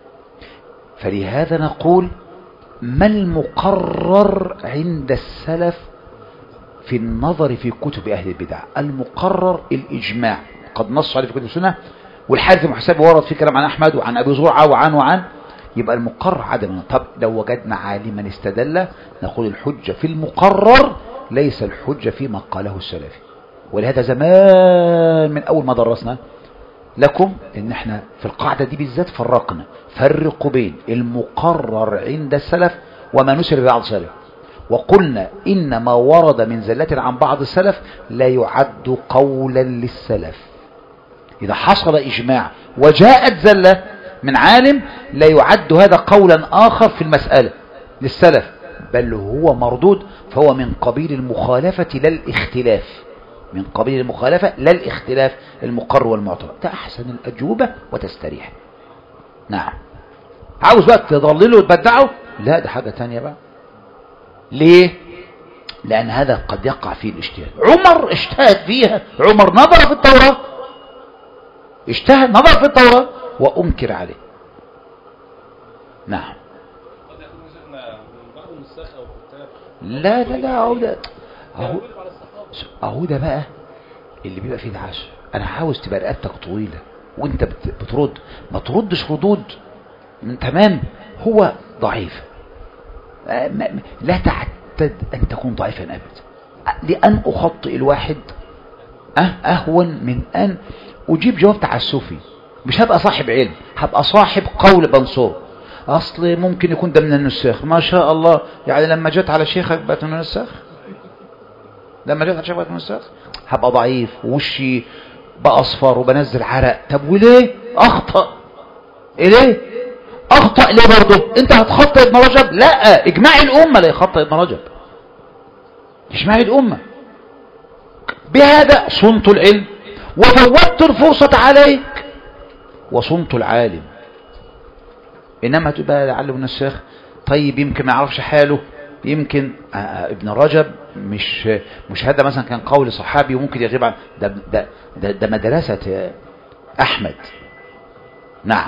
فلهذا نقول ما المقرر عند السلف في النظر في كتب أهل البدع؟ المقرر الإجماع، قد نص عليه في كتب السنة، والحارث المحاسبي ورد في كلام عن أحمد وعن أبي زرعة وعن وعن يبقى المقرر عدم. طب لو وجدنا عالما استدل، نقول الحجة في المقرر ليس الحجة فيما قاله السلفي. ولهذا زمان من أول ما درسنا لكم إن احنا في القاعدة دي بالذات فرقنا، فرقوا بين المقرر عند السلف وما نسر بعض السلف، وقلنا إن ما ورد من زلات عن بعض السلف لا يعد قولا للسلف. إذا حصل إجماع وجاءت زلة من عالم لا يعد هذا قولا آخر في المسألة للسلف، بل هو مردود، فهو من قبيل المخالفة لا الاختلاف، من قبيل المخالفة لا الاختلاف، المقر والمعتبر. ده أحسن الأجوبة وتستريح. نعم. عاوز بقى تضلله وتبدعه؟ لا، ده حاجة تانية بقى. ليه؟ لأن هذا قد يقع فيه الاجتهاد. عمر اجتهد فيها، عمر نظر في التوراة، اجتهد نظر في التوراة وأنكر عليه. نعم. لا لا لا أهو ده أهو, أهو ده بقى اللي بيبقى فيه دعاش. أنا عاوز تبقى رقبتك طويلة وانت بترد، ما تردش ردود من تمام هو ضعيف. لا تعتد أن تكون ضعيفا أبدا، لأن أخطئ الواحد أهون من أن أجيب جواب تعسفي. مش هبقى صاحب علم، هبقى صاحب قول بنصور. أصل ممكن يكون ده من النساخ، ما شاء الله، يعني لما جت على شيخك بقت من النساخ، لما جت على شيخك بقت من النساخ. هبقى ضعيف ووشي بقى أصفر وبنزل عرق. طب وليه أخطأ؟ إليه أخطأ ليه برضه؟ أنت هتخطئ ابن رجب؟ لا، إجماع الأمة لا يخطئ ابن رجب، إجماع الأمة. بهذا صنت العلم وفوتت الفرصة عليك وصنت العالم. إنما تبقى لعله من الشيخ، طيب يمكن ما يعرفش حاله، يمكن ابن رجب مش مش هذا مثلا كان قول صحابي وممكن يغيب عن ده, ده, ده, ده مدرسة أحمد. نعم.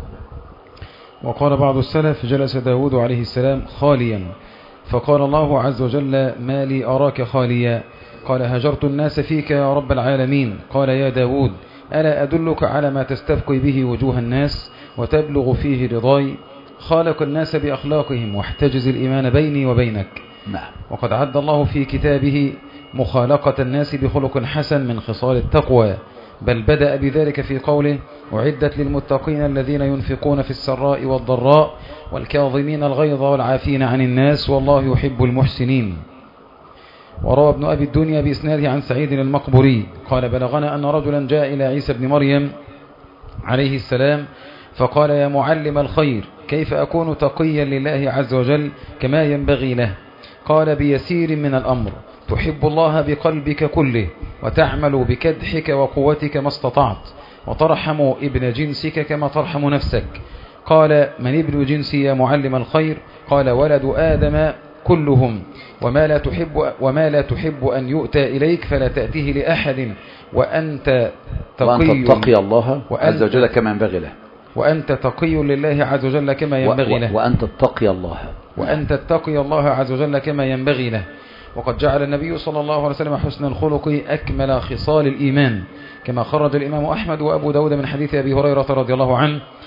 وقال بعض السلف: جلس داود عليه السلام خاليا، فقال الله عز وجل: ما لي أراك خاليا؟ قال: هجرت الناس فيك يا رب العالمين. قال: يا داود، ألا أدلك على ما تستبقي به وجوه الناس وتبلغ فيه رضاي؟ خالق الناس بأخلاقهم واحتجز الإيمان بيني وبينك. نعم. وقد عد الله في كتابه مخالقة الناس بخلق حسن من خصال التقوى، بل بدأ بذلك في قوله: أعدت للمتقين الذين ينفقون في السراء والضراء والكاظمين الغيظ والعافين عن الناس والله يحب المحسنين. وروى ابن أبي الدنيا بإسناده عن سعيد المقبري قال: بلغنا أن رجلا جاء إلى عيسى بن مريم عليه السلام فقال: يا معلم الخير، كيف أكون تقيا لله عز وجل كما ينبغي له؟ قال: بيسير من الأمر، تحب الله بقلبك كله، وتعمل بكدحك وقوتك ما استطعت، وترحم ابن جنسك كما ترحم نفسك. قال: من ابن جنسي يا معلم الخير؟ قال: ولد آدم كلهم، وما لا تحب وما لا تحب أن يؤتى إليك فلا تأتيه لأحد، وأنت تقي وأنت تقي الله عز وجل كما ينبغي له، وأنت تقي لله عز وجل كما ينبغي له، وأنت تتقي الله وأنت تتقي الله عز وجل كما ينبغي له. وقد جعل النبي صلى الله عليه وسلم حسن الخلق أكمل خصال الإيمان، كما خرج الإمام أحمد وأبو داود من حديث أبي هريرة رضي الله عنه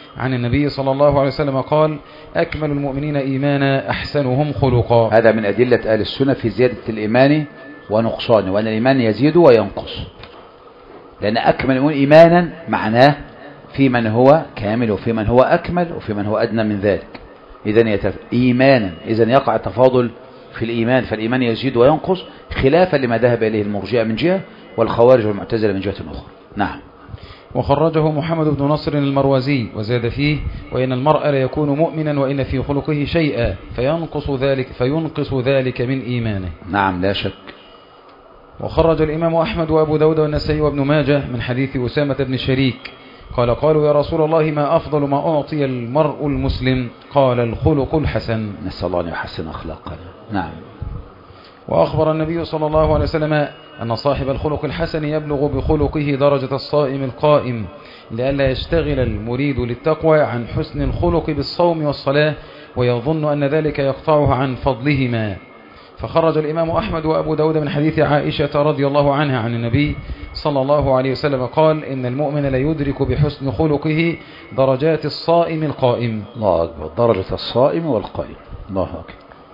عن النبي صلى الله عليه وسلم قال أكمل المؤمنين إيمانا أحسنهم خلقا. هذا من أدلة أهل السنة في زيادة الإيمان ونقصانه، وأن الإيمان يزيد وينقص، لأن أكمل المؤمنين إيمانا معناه في من هو كامل وفي من هو أكمل وفي من هو أدنى من ذلك. إذن يتف... إيمانا إذن يقع التفاضل في الإيمان، فالإيمان يزيد وينقص، خلافا لما ذهب إليه المرجئة من جهة والخوارج والمعتزلة من جهة أخرى. نعم. وخرجه محمد بن نصر المروزي وزاد فيه وإن المرء لا يكون مؤمنا وإن في خلقه شيئا فينقص ذلك, فينقص ذلك من إيمانه. نعم لا شك. وخرج الإمام أحمد وأبو داود والنسائي وابن ماجه من حديث أسامة بن شريك قال قالوا يا رسول الله ما أفضل ما أعطي المرء المسلم؟ قال الخلق الحسن. نسأل الله أن يحسن أخلاقنا. نعم. وأخبر النبي صلى الله عليه وسلم أن صاحب الخلق الحسن يبلغ بخلقه درجة الصائم القائم لئلا يشتغل المريد للتقوى عن حسن الخلق بالصوم والصلاة ويظن أن ذلك يقطعه عن فضلهما. فخرج الإمام أحمد وأبو داود من حديث عائشة رضي الله عنها عن النبي صلى الله عليه وسلم قال إن المؤمن لا يدرك بحسن خلقه درجات الصائم القائم. الله أكبر. درجة الصائم والقائم. الله أكبر.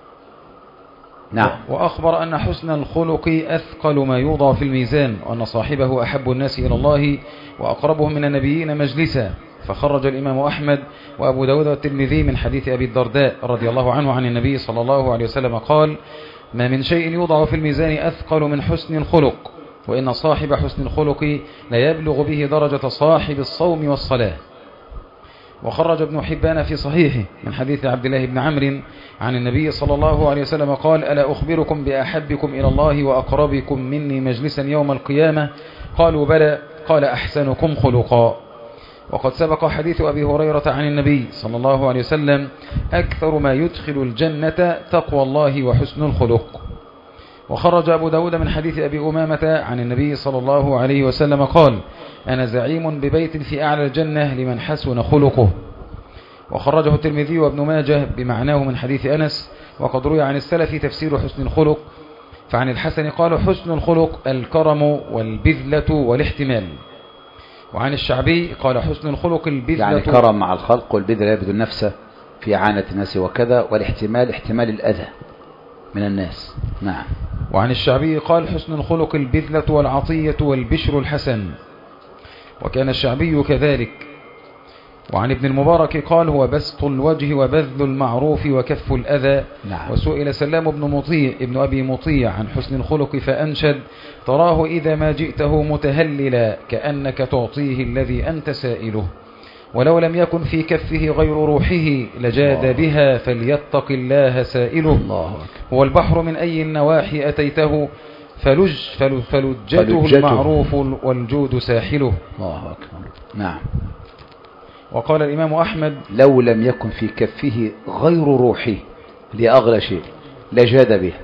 نعم. وأخبر أن حسن الخلق أثقل ما يوضع في الميزان وأن صاحبه أحب الناس إلى الله وأقربهم من النبيين مجلسا. فخرج الإمام أحمد وأبو داود والترمذي من حديث أبي الدرداء رضي الله عنه عن النبي صلى الله عليه وسلم قال ما من شيء يوضع في الميزان أثقل من حسن الخلق وإن صاحب حسن الخلق لا يبلغ به درجة صاحب الصوم والصلاة. وخرج ابن حبان في صحيحه من حديث عبد الله بن عمرو عن النبي صلى الله عليه وسلم قال ألا أخبركم بأحبكم إلى الله وأقربكم مني مجلسا يوم القيامة؟ قالوا بلى. قال أحسنكم خلقا. وقد سبق حديث أبي هريرة عن النبي صلى الله عليه وسلم أكثر ما يدخل الجنة تقوى الله وحسن الخلق. وخرج أبو داود من حديث أبي أمامة عن النبي صلى الله عليه وسلم قال أنا زعيم ببيت في أعلى الجنة لمن حسن خلقه. وخرجه الترمذي وابن ماجه بمعناه من حديث أنس. وقد روي عن السلف تفسير حسن الخلق فعن الحسن قال حسن الخلق الكرم والبذلة والاحتمال. وعن الشعبي قال حسن الخلق البذلة يعني كرم مع الخلق والبذلة يبذل نفسه في عانة الناس وكذا والاحتمال احتمال الأذى من الناس. نعم. وعن الشعبي قال حسن الخلق البذلة والعطية والبشر الحسن وكان الشعبي كذلك. وعن ابن المبارك قال هو بسط الوجه وبذل المعروف وكف الأذى. نعم. وسئل سلام بن مطيع ابن أبي مطيع عن حسن الخلق فأنشد تراه إذا ما جئته متهللا كأنك تعطيه الذي أنت سائله ولو لم يكن في كفه غير روحه لجاد الله بها فليتق الله سائله. الله هو البحر من أي النواحي أتيته فلج فلجته, فلجته المعروف والجود ساحله. الله أكبر. نعم. وقال الإمام أحمد لو لم يكن في كفه غير روحه لأغلى شيء لجاد به.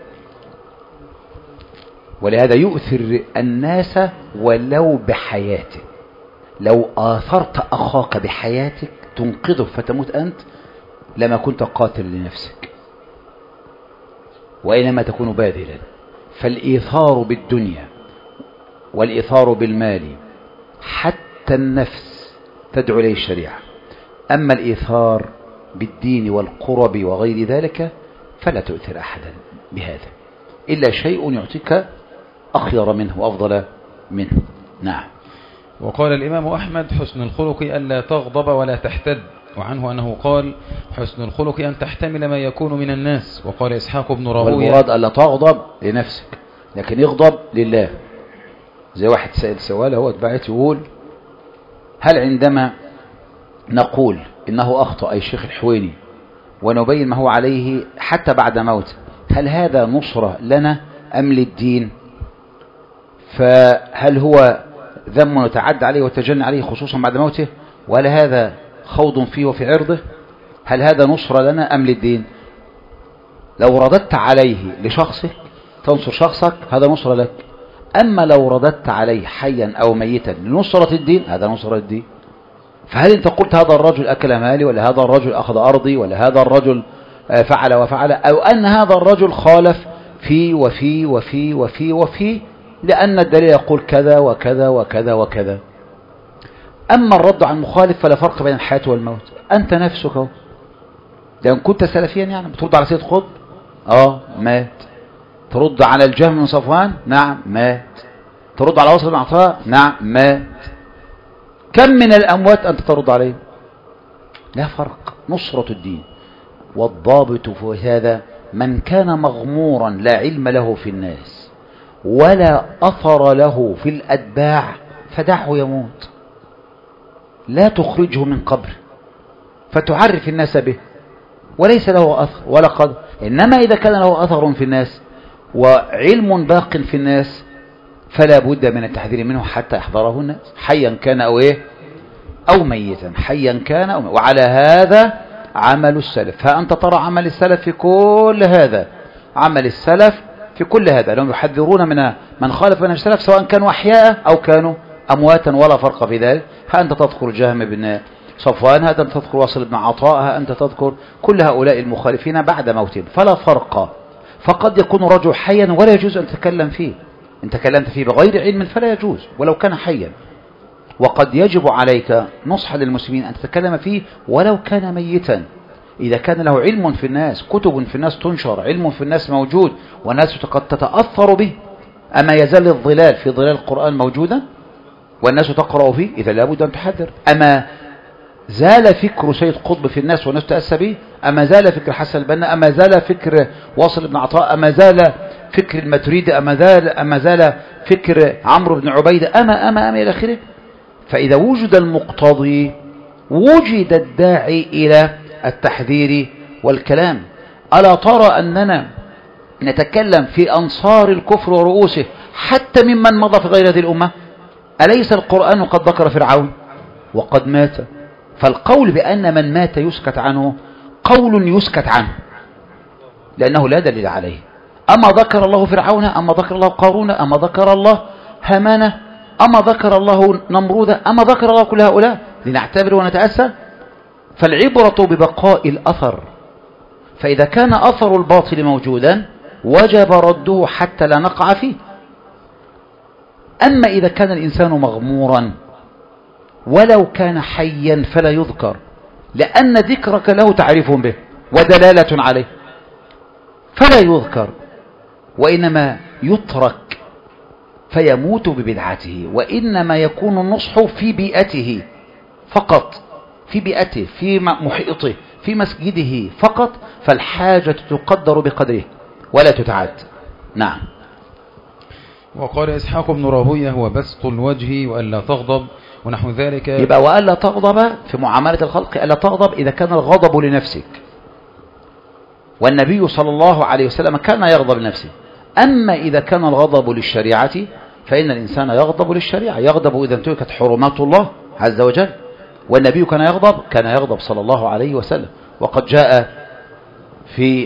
ولهذا يؤثر الناس ولو بحياته. لو آثرت أخاك بحياتك تنقذه فتموت أنت لما كنت قاتل لنفسك وإنما تكون باذلا. فالإيثار بالدنيا والإيثار بالمال حتى النفس تدعو إليه الشريعة. أما الإيثار بالدين والقرب وغير ذلك فلا تؤثر أحدا بهذا إلا شيء يعطيك أخير منه وأفضل منه. نعم. وقال الإمام أحمد حسن الخلق ألا تغضب ولا تحتد وعنه أنه قال حسن الخلق أن تحتمل ما يكون من الناس. وقال إسحاق بن راهويه والمراد ألا تغضب لنفسك لكن يغضب لله. زي واحد سائل سؤال هو اتبعت يقول هل عندما نقول إنه أخطأ أي شيخ الحويني ونبين ما هو عليه حتى بعد موته هل هذا نصرة لنا أم للدين؟ فهل هو ذم نتعدى عليه وتجنى عليه خصوصا بعد موته ولا هذا خوض فيه وفي عرضه؟ هل هذا نصرة لنا أم للدين؟ لو رددت عليه لشخصك تنصر شخصك هذا نصرة لك. أما لو رددت عليه حيا أو ميتا لنصرة الدين هذا نصرة الدين. فهل أنت قلت هذا الرجل أكل مالي ولا هذا الرجل أخذ أرضي ولا هذا الرجل فعل وفعل أو أن هذا الرجل خالف في وفي وفي وفي وفي لأن الدليل يقول كذا وكذا وكذا وكذا. أما الرد عن المخالف فلا فرق بين الحياة والموت. أنت نفسك اهو، لأن كنت سلفيا يعني بترد على سيد قطب، اه مات. ترد على الجهم بن صفوان، نعم مات. ترد على واصل بن عطاء، نعم مات. كم من الأموات أنت ترد عليه؟ لا فرق. نصرة الدين. والضابط في هذا من كان مغمورا لا علم له في الناس ولا أثر له في الأتباع فدعه يموت، لا تخرجه من قبر فتعرف الناس به وليس له أثر ولا قدر. إنما إذا كان له أثر في الناس وعلم باق في الناس فلا بد من التحذير منه حتى يحضره الناس، حيا كان أو إيه أو ميتا، حيا كان أو ميتا. وعلى هذا عمل السلف. فأنت ترى عمل السلف في كل هذا، عمل السلف في كل هذا، لهم يحذرون من من خالف منهج السلف سواء كانوا أحياء أو كانوا أمواتا، ولا فرق في ذلك. ها أنت تذكر جهم بن صفوان، ها أنت تذكر واصل بن عطاء، ها أنت تذكر كل هؤلاء المخالفين بعد موتهم، فلا فرق. فقد يكون رجل حيا ولا يجوز أن تتكلم فيه، إن تكلمت فيه بغير علم فلا يجوز ولو كان حيا. وقد يجب عليك نصح للمسلمين أن تتكلم فيه ولو كان ميتا، إذا كان له علم في الناس، كتب في الناس تنشر، علم في الناس موجود والناس قد تتأثر به. أما يزال الظلال في ظلال القرآن موجودا والناس تقرأ فيه؟ إذا لابد أن تحذر. أما زال فكر سيد قطب في الناس والناس تأسى به؟ أما زال فكر حسن البنا؟ أما زال فكر واصل بن عطاء؟ أما زال فكر الماتريدي؟ أما زال أما زال فكر عمرو بن عبيدة؟ أما أما أما إلى آخره. فإذا وجد المقتضي وجد الداعي إلى التحذير والكلام. ألا ترى أننا نتكلم في أنصار الكفر ورؤوسه حتى ممن مضى في غير هذه الأمة؟ أليس القرآن قد ذكر فرعون وقد مات؟ فالقول بأن من مات يسكت عنه قول يسكت عنه لأنه لا دليل عليه. أما ذكر الله فرعون، أما ذكر الله قارون، أما ذكر الله هامان، أما ذكر الله نمرود، أما ذكر الله كل هؤلاء لنعتبر ونتأسى؟ فالعبرة ببقاء الأثر. فإذا كان أثر الباطل موجودا وجب رده حتى لا نقع فيه. أما إذا كان الإنسان مغمورا ولو كان حيا فلا يذكر، لأن ذكرك له تعريف به ودلالة عليه، فلا يذكر وإنما يترك فيموت ببدعته. وإنما يكون النصح في بيئته فقط، في بيئته، في محيطه، في مسجده فقط، فالحاجة تقدر بقدره ولا تتعد. نعم. وقال إسحاق بن راهويه هو بسط الوجه وألا تغضب ونحو ذلك. يبقى وألا تغضب في معاملة الخلق، ألا تغضب إذا كان الغضب لنفسك، والنبي صلى الله عليه وسلم كان يغضب لنفسه. أما إذا كان الغضب للشريعة فإن الإنسان يغضب للشريعة، يغضب إذا انتهكت حرمات الله عز وجل. والنبي كان يغضب، كان يغضب صلى الله عليه وسلم. وقد جاء في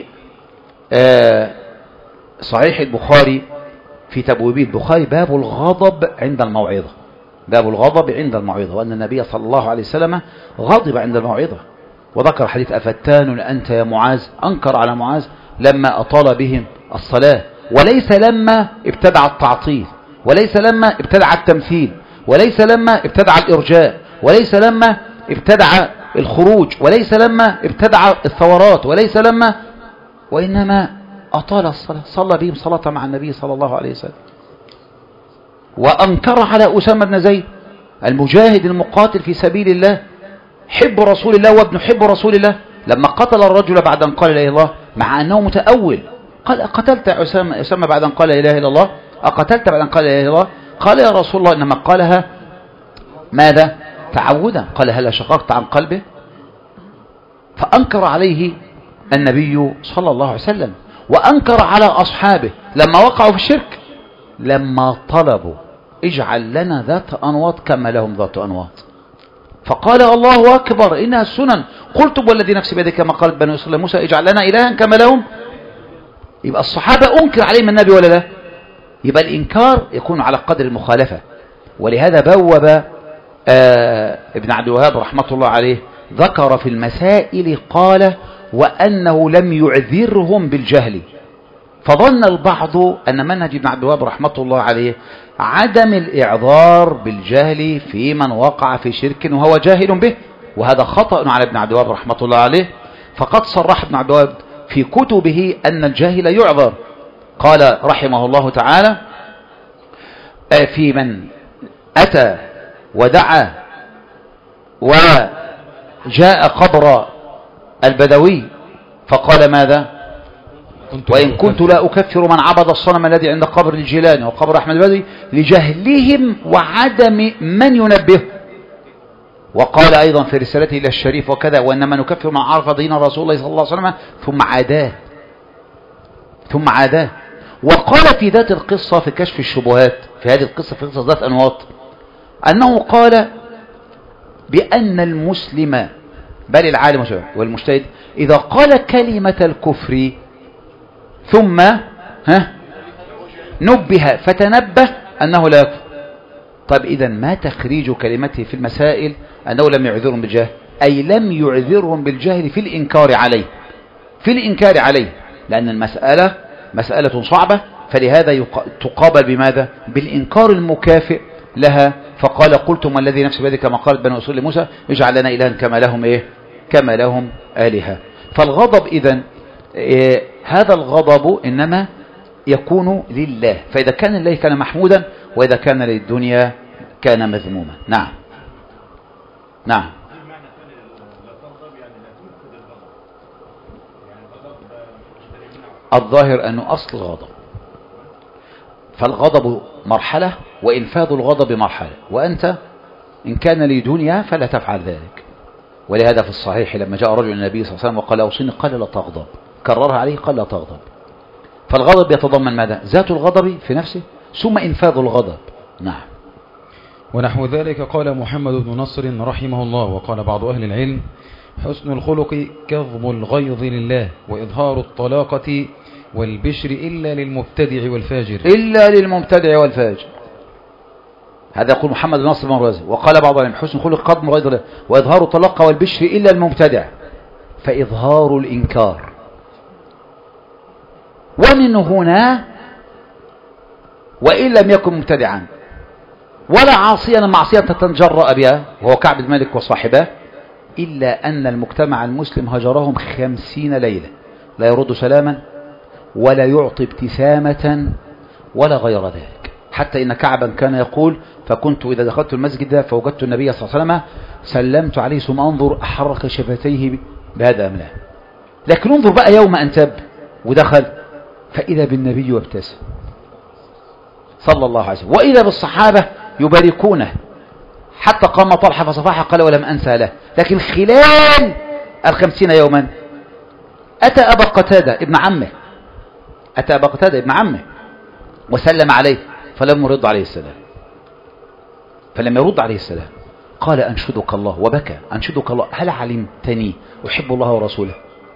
صحيح البخاري في تبويب البخاري باب الغضب عند الموعظة، باب الغضب عند الموعظة، وأن النبي صلى الله عليه وسلم غضب عند الموعظة. وذكر حديث أفتان أنت يا معاذ، أنكر على معاذ لما أطال بهم الصلاة، وليس لما ابتدع التعطيل، وليس لما ابتدع التمثيل، وليس لما ابتدع الإرجاء، وليس لما ابتدع الخروج، وليس لما ابتدع الثورات، وليس لما، وإنما أطال الصلاة، صلى بهم صلاة مع النبي صلى الله عليه وسلم. وأنكر على أسامة بن زيد المجاهد المقاتل في سبيل الله، حب رسول الله وابن حب رسول الله، لما قتل الرجل بعد أن قال لا إله إلا الله مع أنه متأول، قال أقتلت أسامة, أسامة بعد أن قال لا إله إلا الله؟ أقتلت بعد أن قال لا إله إلا الله؟ قال يا رسول الله إنما قالها ماذا؟ تعودا. قال هل شققت عن قلبه؟ فأنكر عليه النبي صلى الله عليه وسلم، وأنكر على أصحابه لما وقعوا في الشرك، لما طلبوا اجعل لنا ذات أنواط كما لهم ذات أنواط، فقال الله أكبر إنها السنن، قلت والذي نفسي بيدك كما قالت بنو إسرائيل موسى اجعل لنا إلها كما لهم. يبقى الصحابة أنكر عليهم النبي ولا لا؟ يبقى الإنكار يكون على قدر المخالفة. ولهذا بوب آه ابن عبد الوهاب رحمة الله عليه ذكر في المسائل قال وأنه لم يعذرهم بالجهل، فظن البعض أن منهج ابن عبد الوهاب رحمة الله عليه عدم الإعذار بالجهل في من وقع في شرك وهو جاهل به، وهذا خطأ على ابن عبد الوهاب رحمة الله عليه. فقد صرح ابن عبد الوهاب في كتبه أن الجاهل يعذر. قال رحمه الله تعالى في من أتى ودعا وجاء قبر البدوي فقال ماذا؟ وإن كنت لا أكفر من عبد الصنم الذي عند قبر الجيلاني وقبر أحمد البدوي لجهلهم وعدم من ينبه. وقال أيضا في رسالته إلى الشريف وكذا وإنما نكفر من عرف دين رسول الله صلى الله عليه وسلم ثم عاداه ثم عاداه. وقال في ذات القصة في كشف الشبهات، في هذه القصة في قصة ذات أنواط، أنه قال بأن المسلم بل العالم والمجتهد إذا قال كلمة الكفر ثم ها نبه فتنبه أنه لا يكفر. طيب إذا ما تخريج كلمته في المسائل أنه لم يعذرهم بالجهل؟ أي لم يعذرهم بالجهل في الإنكار عليه، في الإنكار عليه، لأن المسألة مسألة صعبة، فلهذا تقابل بماذا؟ بالإنكار المكافئ لها. فقال قلتم الذي نفس بيده كما قالت بنو إسرائيل لموسى اجعل لنا إلها كما لهم إيه؟ كما لهم آلهة. فالغضب إذن إيه هذا الغضب إنما يكون لله، فإذا كان لله كان محمودا، وإذا كان للدنيا كان مذموما. نعم نعم. الظاهر أنه أصل الغضب، فالغضب مرحلة وإنفاذ الغضب مرحلة، وأنت إن كان لدنيا فلا تفعل ذلك. ولهذا في الصحيح لما جاء رجل النبي صلى الله عليه وسلم وقال أوصني قال لا تغضب، كررها عليه قال لا تغضب. فالغضب يتضمن ماذا؟ ذات الغضب في نفسه ثم إنفاذ الغضب. نعم. ونحو ذلك قال محمد بن نصر رحمه الله وقال بعض أهل العلم حسن الخلق كظم الغيظ لله وإظهار الطلاقة والبشر إلا للمبتدع والفاجر، إلا للمبتدع والفاجر. هذا يقول محمد بن نصر المروزي. وقال بعض العلم حسن الخلق كظم الغيظ لله وإظهار الطلاقة والبشر إلا المبتدع، فإظهار الإنكار. ومن هنا وإن لم يكن مبتدعا ولا عاصيا معصية تتجرأ بها وهو كعب بن مالك وصاحبه، إلا أن المجتمع المسلم هجرهم خمسين ليلة لا يرد سلاما ولا يعطي ابتسامة ولا غير ذلك. حتى إن كعبا كان يقول فكنت إذا دخلت المسجد فوجدت النبي صلى الله عليه وسلم سلمت عليه ثم أنظر أحرك شفتيه بهذا أم لا. لكن انظر بقى يوم أن تب ودخل فإذا بالنبي وابتسم صلى الله عليه وسلم، وإذا بالصحابة يباركونه، حتى قام طلحة فصفحه قال ولم أنسى له. لكن خلال الخمسين يوما أتى أبا قتادة ابن عمه أتى أبا قتادة ابن عمه وسلم عليه فلم يرد عليه السلام، فلم يرد عليه السلام قال أنشدك الله وبكى أنشدك الله هل علمتني أحب الله ورسوله؟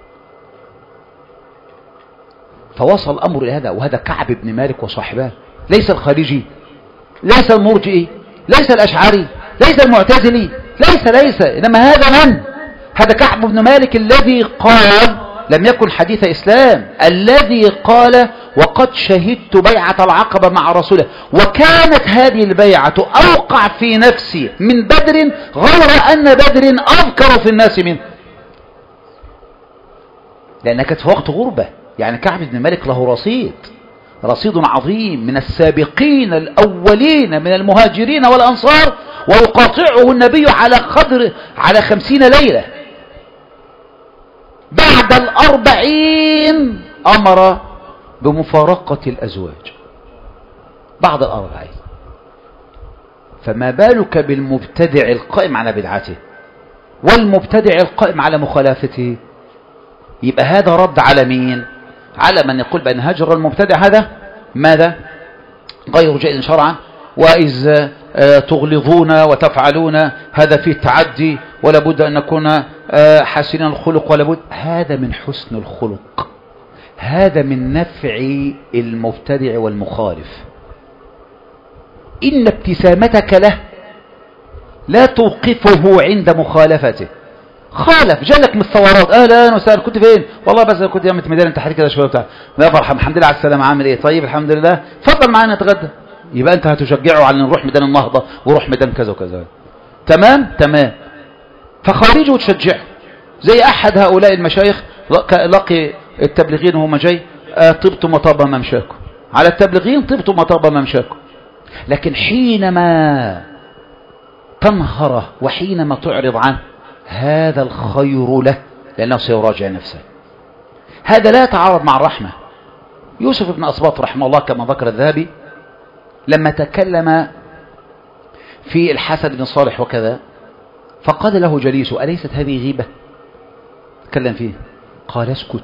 فوصل الأمر إلى هذا. وهذا كعب بن مالك وصاحبه، ليس الخارجي، ليس المرجئي، ليس الأشعري، ليس المعتزلي، ليس ليس إنما هذا من؟ هذا كعب بن مالك الذي قال لم يكن حديث إسلام، الذي قال وقد شهدت بيعة العقبة مع رسوله وكانت هذه البيعة أوقع في نفسي من بدر غير أن بدر أذكر في الناس منه، لأنها كانت في وقت غربة. يعني كعب بن مالك له رصيد رصيد عظيم من السابقين الأولين من المهاجرين والأنصار، ويقاطعه النبي على قدر على خمسين ليلة. بعد الأربعين أمر بمفارقة الأزواج بعد الأربعين، فما بالك بالمبتدع القائم على بدعته والمبتدع القائم على مخالفته؟ يبقى هذا رد على مين؟ على من يقول بأن هجر المبتدع هذا ماذا؟ غير جائز شرعا، وإذ تغلظون وتفعلون هذا فيه تعدي، ولا بد أن نكون حسنا الخلق، ولا بد. هذا من حسن الخلق، هذا من نفع المبتدع والمخالف. إن ابتسامتك له لا توقفه عند مخالفته، خالف، جالك من الثورات، اهلا وسهلا، كنت فين؟ والله بس كنت يوم ميدان التحرير كده شويه بتاع، يا مرحبا الحمد لله على السلامه، عامل ايه؟ طيب الحمد لله، اتفضل معانا نتغدى. يبقى انت هتشجعه على نروح ميدان النهضه وروح ميدان كذا وكذا. تمام تمام. فخارجه وتشجعه. زي احد هؤلاء المشايخ لقي التبليغيين وهم جاي، آه طبتم وطاب ممشاكم، على التبليغيين طبتم وطاب ممشاكم. لكن حينما تنهره وحينما تعرض عنه، هذا الخير له، لأنه سيراجع نفسه. هذا لا يتعارض مع الرحمة. يوسف بن أسباط رحمه الله كما ذكر الذهبي لما تكلم في الحسن بن صالح وكذا، فقال له جليسه: أليست هذه غيبة؟ تكلم فيه، قال: اسكت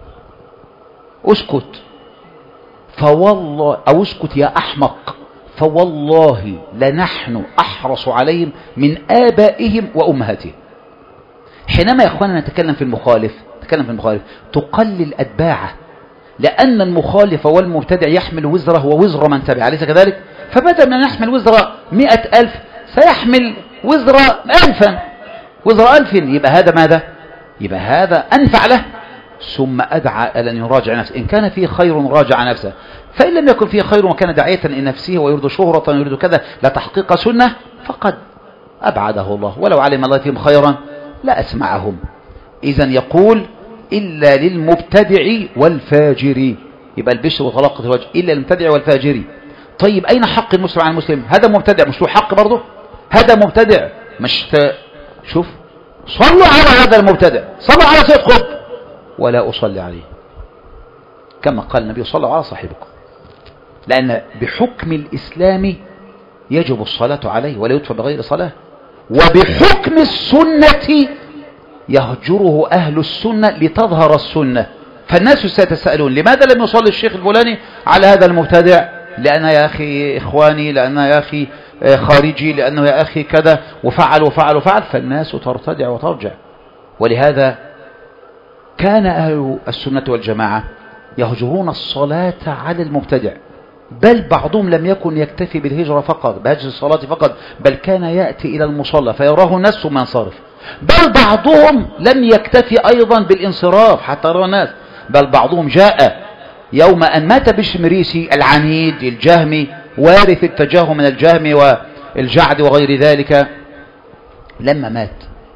اسكت فوالله، أو اسكت يا أحمق، فوالله لنحن أحرص عليهم من آبائهم وأمهاتهم. حينما يا أخوانا نتكلم في المخالف، نتكلم في المخالف تقلل أتباعه، لأن المخالف والمبتدع يحمل وزره ووزر من تبعه، أليس كذلك؟ فبدل من يحمل وزر مئة ألف سيحمل وزر ألفا، وزر ألف. يبقى هذا ماذا؟ يبقى هذا أنفع له. ثم أدعى أن يراجع نفسه، إن كان فيه خير راجع نفسه، فإن لم يكن فيه خير وكان داعية لنفسه ويريد شهرة ويريد كذا لا تحقيق سنة، فقد أبعده الله، ولو علم الله فيهم خيرا لا أسمعهم. إذن يقول: إلا للمبتدع والفاجر. يبقى البشر وطلاقة الوجه إلا للمبتدع والفاجر. طيب أين حق المسلم عن المسلم؟ هذا مبتدع مش له حق برضه؟ هذا مبتدع مش ت... شوف، صلوا على هذا المبتدع، صلوا على سيد قطب ولا أصلي عليه، كما قال النبي: صلوا على صاحبكم. لأن بحكم الإسلام يجب الصلاة عليه ولا يدفع بغير صلاة، وبحكم السنة يهجره أهل السنة لتظهر السنة. فالناس سيتساءلون: لماذا لم يصلي الشيخ الفلاني على هذا المبتدع؟ لأنه يا أخي إخواني، لأنه يا أخي خارجي، لأنه يا أخي كذا، وفعل وفعل وفعل. فالناس ترتدع وترجع. ولهذا كان أهل السنة والجماعة يهجرون الصلاة على المبتدع، بل بعضهم لم يكن يكتفي بالهجرة فقط، بهجر الصلاة فقط، بل كان يأتي إلى المصلى فيراه الناس ثم ينصرف. بل بعضهم لم يكتفي أيضا بالانصراف حتى يراه الناس، بل بعضهم جاء يوم أن مات بشمريسي العنيد الجهمي، وارث التجاهم من الجهم والجعد وغير ذلك، لما مات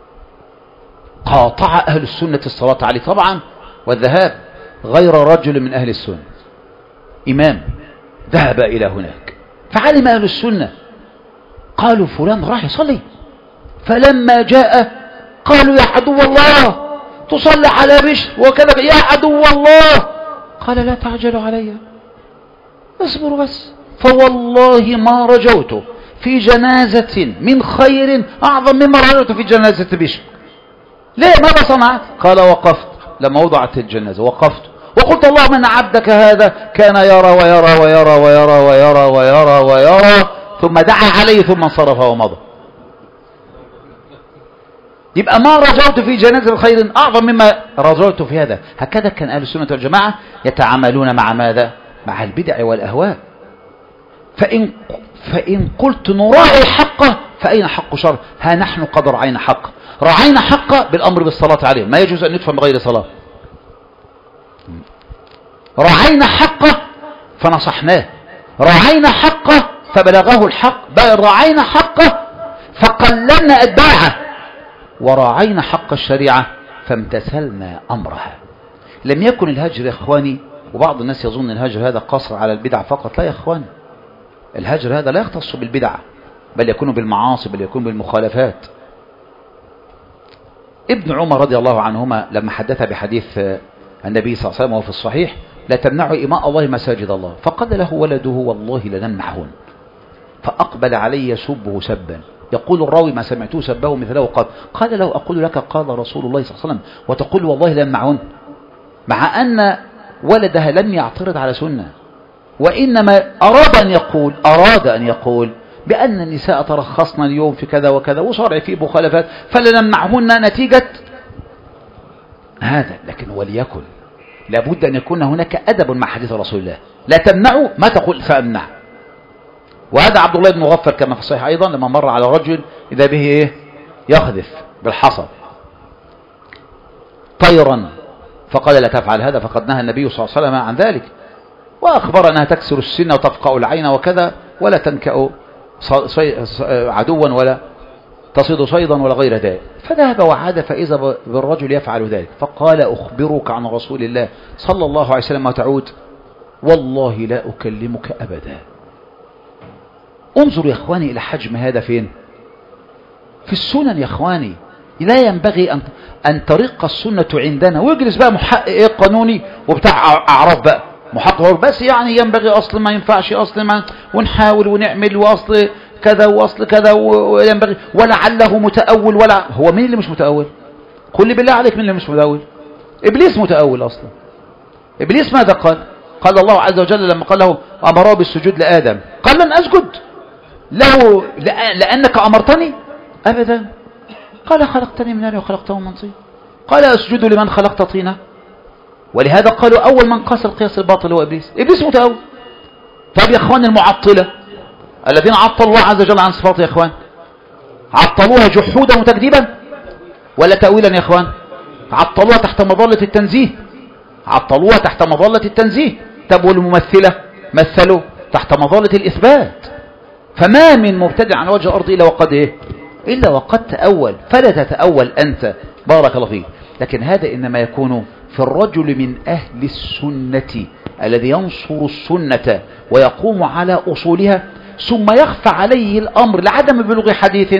قاطع أهل السنة الصلاة عليه طبعا والذهاب، غير رجل من أهل السنة إمام ذهب إلى هناك، فعلم أهل السنة، قالوا: فلان راح يصلي. فلما جاء قالوا: يا عدو الله تصلي على بشر وكذا، يا عدو الله. قال: لا تعجلوا علي، اصبروا بس، فوالله ما رجوت في جنازة من خير أعظم مما رجوت في جنازة بشر. ليه؟ ماذا صنعت؟ قال: وقفت لما وضعت الجنازة، وقفت وقلت: اللهم ان عبدك هذا كان يرى ويرى ويرى ويرى ويرى ويرى ويرى، ثم دعا عليه ثم انصرف ومضى. يبقى ما رجوت في جنازة خير أعظم مما رجوت في هذا. هكذا كان أهل السنة والجماعة يتعاملون مع ماذا؟ مع البدع والأهواء. فإن, فإن قلت نراعي حقه فأين حق شر؟ ها نحن قد رعينا حقه، رعينا حقه بالأمر بالصلاة عليه، ما يجوز أن ندفع بغير صلاة. رعينا حقه فنصحناه، رعينا حقه فبلغه الحق، بل رعينا حقه فقللنا أتباعه، وراعينا حق الشريعة فامتثلنا أمرها. لم يكن الهجر يا إخواني، وبعض الناس يظن الهجر هذا قصر على البدع فقط، لا يا إخواني، الهجر هذا لا يختص بالبدع، بل يكون بالمعاصي، بل يكون بالمخالفات. ابن عمر رضي الله عنهما لما حدث بحديث النبي صلى الله عليه وسلم وهو في الصحيح: لا تمنعوا إماء الله مساجد الله. فقال له ولده: والله لنمنعهن. فأقبل علي يسبه سبا، يقول الراوي: ما سمعته سبه مثله قط. قال له: أقول لك قال رسول الله صلى الله عليه وسلم وتقول والله لنمنعهن؟ مع أن ولدها لم يعترض على سنة، وإنما أراد أن يقول أراد أن يقول بأن النساء ترخصن اليوم في كذا وكذا وشرع في مخالفات فلنمنعهن نتيجة هذا. لكن وليكن لابد أن يكون هناك أدب مع حديث رسول الله: لا تمنعوا ما تقول فأمنع. وهذا عبد الله بن مغفر كما في الصحيح أيضا لما مر على رجل إذا به إيه؟ يخذف بالحصى، طيرا، فقال لا تفعل هذا، فقد نهى النبي صلى الله عليه وسلم عن ذلك، وأخبر أنها تكسر السن وتفقأ العين وكذا، ولا تنكأ عدوا ولا تصيد صيدا ولا غير ذلك. فذهب وعاد فإذا بالرجل يفعل ذلك، فقال أخبرك عن رسول الله صلى الله عليه وسلم وتعود؟ والله لا أكلمك أبدا. انظر يا إخواني إلى حجم هذا فين؟ في السنن يا إخواني. لا ينبغي أن أن ترق السنة عندنا ويجلس بقى محقق قانوني وبتاع أعراف بقى محقق، بس يعني ينبغي أصل ما ينفعش أصل ما، ونحاول ونعمل وأصل كذا وأصل كذا وينبغي، ولعله متأول. ولا هو مين اللي مش متأول؟ قل بالله عليك مين اللي مش متأول؟ إبليس متأول أصلا. إبليس ماذا قال؟ قال الله عز وجل لما قال له أمره بالسجود لآدم قال لن أسجد له لأنك أمرتني أبدا. قال خلقتني من نار وخلقته من طين، قال أسجد لمن خلقت طينا. ولهذا قالوا أول من قاس القياس الباطل هو إبليس. إبليس متأول. طب يا إخوان المعطلة الذين عطلوا الله عز وجل عن صفاته يا إخوان، عطلوها جحودا وتكذيبا ولا تأويلا يا إخوان؟ عطلوها تحت مظلة التنزيه، عطلوها تحت مظلة التنزيه. طب والممثلة مثلوا تحت مظلة الإثبات. فما من مبتدع على وجه الأرض إلا وقد إيه؟ إلا وقد تأول. فلا تتأول أنت، بارك الله فيك. لكن هذا إنما يكون في الرجل من أهل السنة الذي ينصر السنة ويقوم على أصولها، ثم يخفى عليه الأمر لعدم بلوغ حديث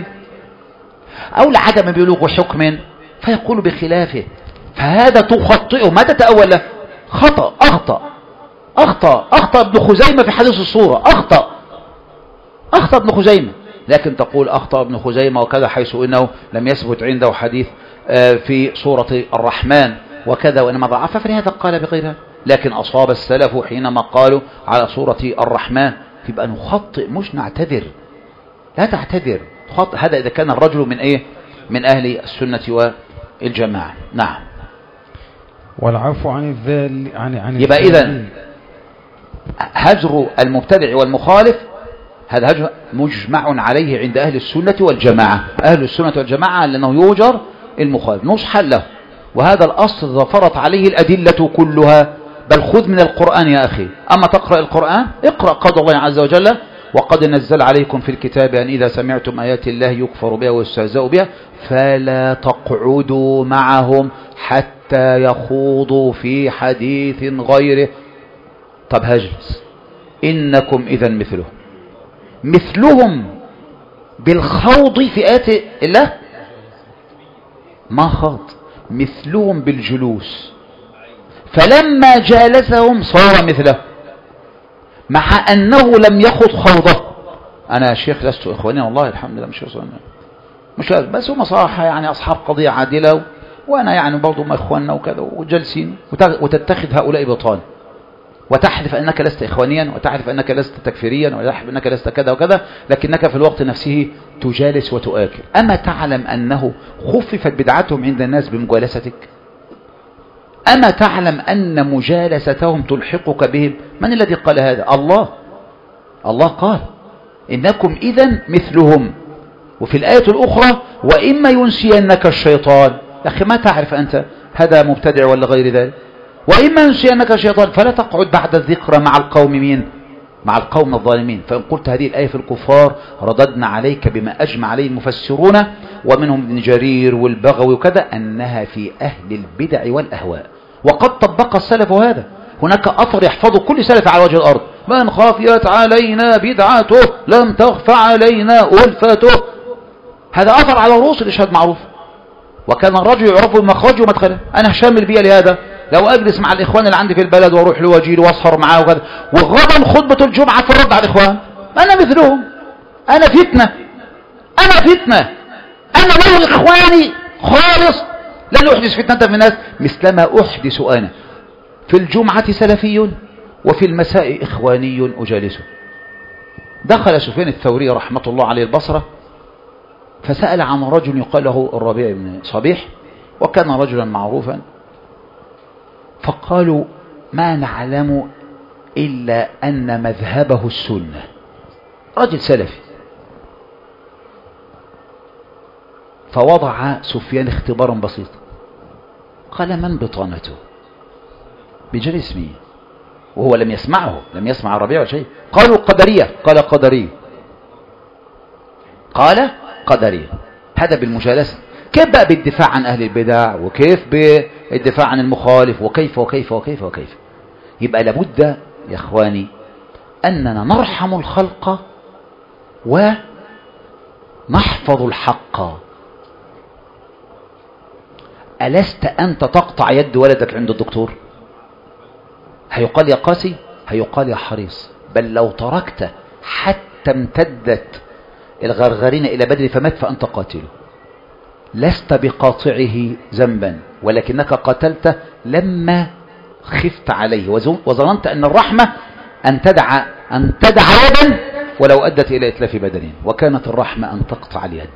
أو لعدم بلوغ حكم فيقول بخلافه، فهذا تخطئه. ما تتأول له؟ خطأ، أخطأ أخطأ أخطأ ابن خزيمة في حديث الصورة، أخطأ أخطأ ابن خزيمة. لكن تقول أخطأ ابن خزيمة وكذا حيث إنه لم يثبت عنده حديث في سورة الرحمن وكذا، وإنما ضعف، فلهذا قال بغيرها. لكن أصاب السلف حينما قالوا على سورة الرحمن. يبقى نخطئ مش نعتذر. لا تعتذر، خطئ. هذا إذا كان الرجل من إيه؟ من أهل السنة والجماعة. نعم. والعفو عن الذال عن عن يبقى إذن هجر المبتدع والمخالف هذا هجر مجمع عليه عند أهل السنة والجماعة. أهل السنة والجماعة لأنه يوجر المخالف نصحا له، وهذا الأصل ظفرت عليه الأدلة كلها. بل خذ من القرآن يا أخي، أما تقرأ القرآن اقرأ قول الله عز وجل وقد نزل عليكم في الكتاب أن إذا سمعتم آيات الله يكفر بها ويستهزأ بها فلا تقعدوا معهم حتى يخوضوا في حديث غيره. طب هجلس، إنكم إذا مثلهم مثلهم بالخوض في آيات الله، ما خاض، مثلهم بالجلوس، فلما جالسهم صار مثله، مع أنه لم يخض خوضه. أنا يا شيخ لست إخواني والله الحمد لله، مش إخواني مش لازم، بس هم صراحة يعني أصحاب قضية عادلة، وأنا يعني برضو ما إخواننا وكذا وجالسين، وتتخذ هؤلاء بطان وتحلف أنك لست إخوانيا، وتحلف أنك لست تكفيريا، وتحلف أنك لست كذا وكذا، لكنك في الوقت نفسه تجالس وتؤكل. أما تعلم أنه خففت بدعتهم عند الناس بمجالستك؟ أما تعلم أن مجالستهم تلحقك بهم؟ من الذي قال هذا؟ الله. الله قال إنكم إذن مثلهم. وفي الآية الأخرى وإما ينسينك الشيطان. يا أخي ما تعرف أنت هذا مبتدع ولا غير ذلك؟ وإما ينسينك الشيطان فلا تقعد بعد الذكرى مع القوم مين؟ مع القوم الظالمين. فإن قلت هذه الآية في الكفار رددنا عليك بما أجمع عليه المفسرون ومنهم ابن جرير والبغوي وكذا أنها في أهل البدع والأهواء، وقد طبق السلف هذا. هناك أثر يحفظه كل سلف على وجه الأرض: من خافيت علينا بدعته لم تخفى علينا ألفته. هذا أثر على رؤوس الإشهاد معروف. وكان الرجل يعرف بمخرجه ومدخله. أنا هشام البيئة لهذا لو أجلس مع الإخوان اللي عندي في البلد وأروح له وأجيله وأسهر معاه وكذا، وغدا خطبة الجمعة في الرد على الإخوان، أنا مثلهم، أنا فتنة، أنا فتنة، أنا ملغ إخواني خالص، لن أحدث فتنة في الناس مثلما أحدث أنا. في الجمعة سلفي وفي المساء إخواني أجالسه. دخل سفيان الثوري رحمة الله عليه البصرة فسأل عن رجل يقال له الربيع بن صبيح، وكان رجلا معروفا، فقالوا ما نعلم إلا أن مذهبه السنة. رجل سلفي. فوضع سفيان اختبارا بسيطا، قال من بطانته؟ بجل اسمه، وهو لم يسمعه، لم يسمع الربيع ولا شيء. قالوا قدرية، قال قدري، قال قدري. هذا بالمجالسة. كيف بقى بالدفاع عن أهل البدع، وكيف بالدفاع عن المخالف، وكيف وكيف وكيف وكيف. يبقى لابد يا إخواني أننا نرحم الخلق ونحفظ الحق. ألست أنت تقطع يد ولدك عند الدكتور؟ هيقال يا قاسي، هيقال يا حريص. بل لو تركت حتى امتدت الغرغرين إلى بدر فمات فأنت قاتله. لست بقاطعه ذنبا، ولكنك قتلت لما خفت عليه وظننت أن الرحمة أن تدع أن تدع يدا ولو أدت إلى إتلاف بدنين، وكانت الرحمة أن تقطع اليد.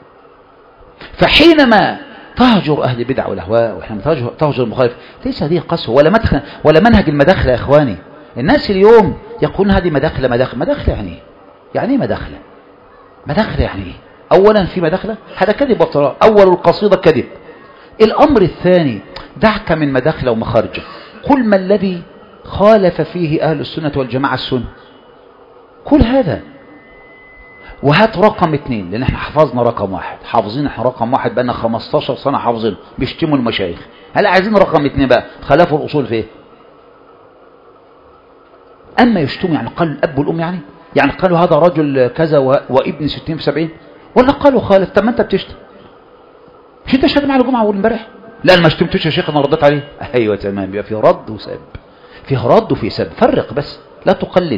فحينما تهجر أهل البدع والأهواء، وحينما تهجر المخالف، ليس هذه قسوة ولا مدخل ولا منهج المداخلة يا إخواني. الناس اليوم يقولون هذه مداخلة مداخلة مداخلة يعني يعني ايه مداخلة؟ مداخلة يعني ايه؟ أولا في مداخلة، هذا كذب وافتراء. أول القصيدة كذب. الأمر الثاني، دعك من مداخلة ومخارجه. قل ما الذي خالف فيه أهل السنة والجماعة السنة، كل هذا. وهات رقم اثنين، لأن احنا حفظنا رقم واحد، حافظين احنا رقم واحد بقالنا خمستاشر سنة حافظين، بيشتموا المشايخ. هل عايزين رقم اثنين بقى؟ خلافوا الأصول في ايه؟ أما يشتموا يعني قالوا الأب والأم، يعني يعني قالوا هذا رجل كذا وابن ستين في سبعين، ولا قالوا خالف؟ طب ما انت بتشتم، مش انت شتم على الجمعة أول امبارح؟ لا انا ما شتمتش يا شيخ، انا رديت عليه. ايوه تمام، يبقى في رد وسب، فيه رد وفيه سب. فرق بس، لا تقلد.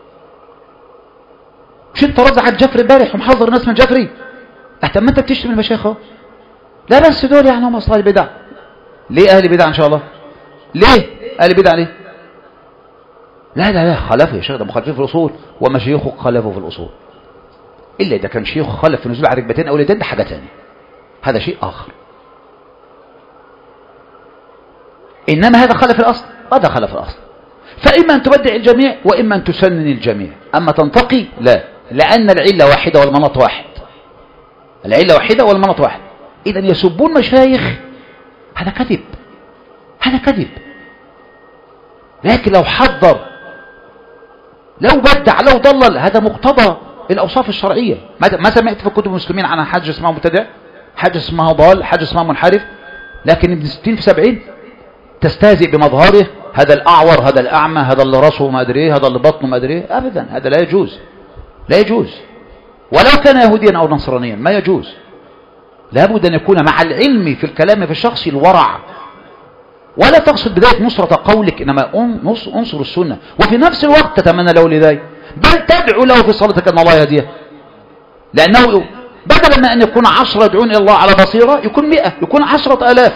مش انت رد على الجفري امبارح ومحضر ناس من الجفري؟ طب ما انت بتشتم المشايخ اهو. لا بس دول يعني هم اصحاب البدع. ليه اهل البدع ان شاء الله؟ ليه اهل البدع ليه؟ لا لا لا، خلفوا يا شيخ، ده مخالفين في الاصول، ومشايخه خلفوا في الاصول. الا اذا كان شيخ خلف في نزول على ركبتين او يدين، ده حاجه ثانيه، هذا شيء اخر. انما هذا خلف الاصل، هذا خلف الاصل. فاما ان تبدع الجميع واما ان تسنن الجميع، اما تنتقي لا، لان العله واحده والمناط واحد. العله واحده والمناط واحد. اذا يسبون مشايخ، هذا كذب، هذا كذب. لكن لو حضر، لو بدع، لو ضلل، هذا مقتضى الأوصاف الشرعية. ما سمعت في كتب المسلمين عن حاجة اسمها مبتدع، حاجة اسمها ضال، حاجة اسمها منحرف. لكن ابن ستين في سبعين تستهزئ بمظهره، هذا الأعور، هذا الأعمى، هذا اللي راسه ما أدري، هذا اللي بطنه ما أدري. أبدا، هذا لا يجوز، لا يجوز. ولو كان يهوديا أو نصرانيا ما يجوز. لابد أن يكون مع العلم في الكلام في الشخص الورع، ولا تقصد بداية نصرة قولك، إنما أنصر السنة، وفي نفس الوقت تتمنى له لذلك، بل تدعو له في صلاتك أن الله يهديه. لأنه بدلا من أن يكون عشرة يدعون إلى الله على بصيرة، يكون مئة، يكون عشرة آلاف.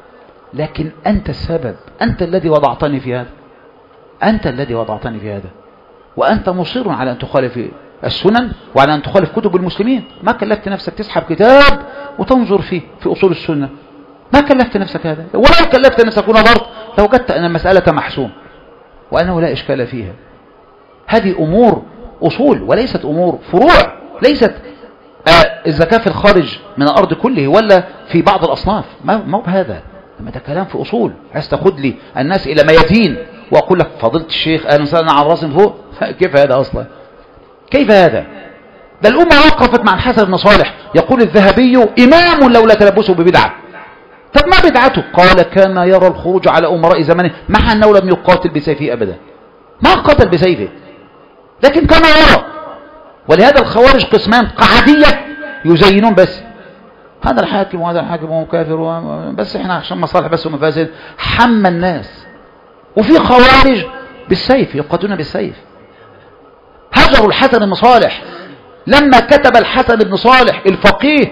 لكن أنت السبب، أنت الذي وضعتني في هذا، أنت الذي وضعتني في هذا، وأنت مصر على أن تخالف السنن وعلى أن تخالف كتب المسلمين. ما كلفت نفسك تسحب كتاب وتنظر فيه في أصول السنة، ما كلفت نفسك هذا. ولو كلفت نفسك ونظرت لوجدت أن المسألة محسوم وأنه لا إشكال فيها. هذه أمور أصول وليست أمور فروع، ليست آه الزكاة في الخارج من الأرض كله ولا في بعض الأصناف، ما هو بهذا. لما ده كلام في أصول، عايز تاخد لي الناس إلى ميادين وأقول لك فضيلة الشيخ أهلا وسهلا على راسي فوق. كيف هذا أصلا؟ كيف هذا؟ ده الأمة وقفت مع الحسن بن صالح، يقول الذهبي إمام لولا تلبسه ببدعة. طب ما بدعته؟ قال كان يرى الخروج على أمراء زمانه مع أنه لم يقاتل بسيفه أبدا، ما قتل بسيفه، لكن كان يرى. ولهذا الخوارج قسمان، قعدية يزينون بس، هذا الحاكم وهذا الحاكم وهو كافر بس احنا عشان مصالح بس ومفاسد، حمى الناس. وفي خوارج بالسيف، يقاتلون بالسيف. هجروا الحسن بن صالح لما كتب الحسن بن صالح الفقيه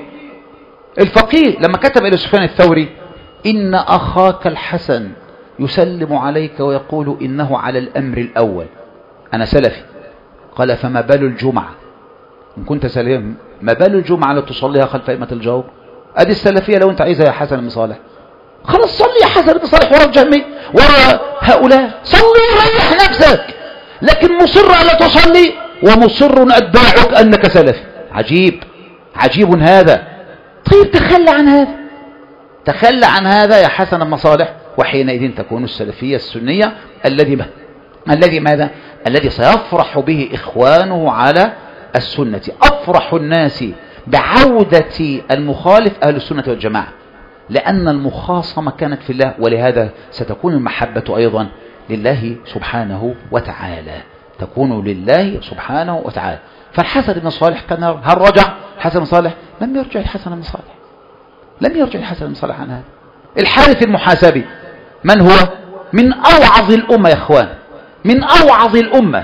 الفقيه لما كتب إلى سفيان الثوري إن أخاك الحسن يسلم عليك ويقول إنه على الأمر الأول، أنا سلفي. قال فما بال الجمعة إن كنت سليم، ما بال الجمعة لا تصليها خلف أئمة الجور؟ أدي السلفية لو أنت عايزها يا حسن بن صالح، خلاص صلي يا حسن بن صالح ورا الجهمي ورا هؤلاء، صلي وريح نفسك. لكن مصر على تصلي ومصر أتباعك أنك سلفي. عجيب، عجيب هذا. طيب تخلى عن هذا، تخلى عن هذا يا حسن المصالح، وحينئذ تكون السلفية السنية الذي ما الذي ماذا الذي سيفرح به إخوانه على السنة. أفرح الناس بعودة المخالف أهل السنة والجماعة، لأن المخاصمة كانت في الله، ولهذا ستكون المحبة أيضا لله سبحانه وتعالى، تكون لله سبحانه وتعالى. فالحسن بن صالح كان، هل رجع الحسن بن صالح؟ لم يرجع الحسن بن صالح، لم يرجع الحسن بن صالح عن هذا. الحارث المحاسبي من هو؟ من أوعظ الأمة يا إخوان، من أوعظ الأمة،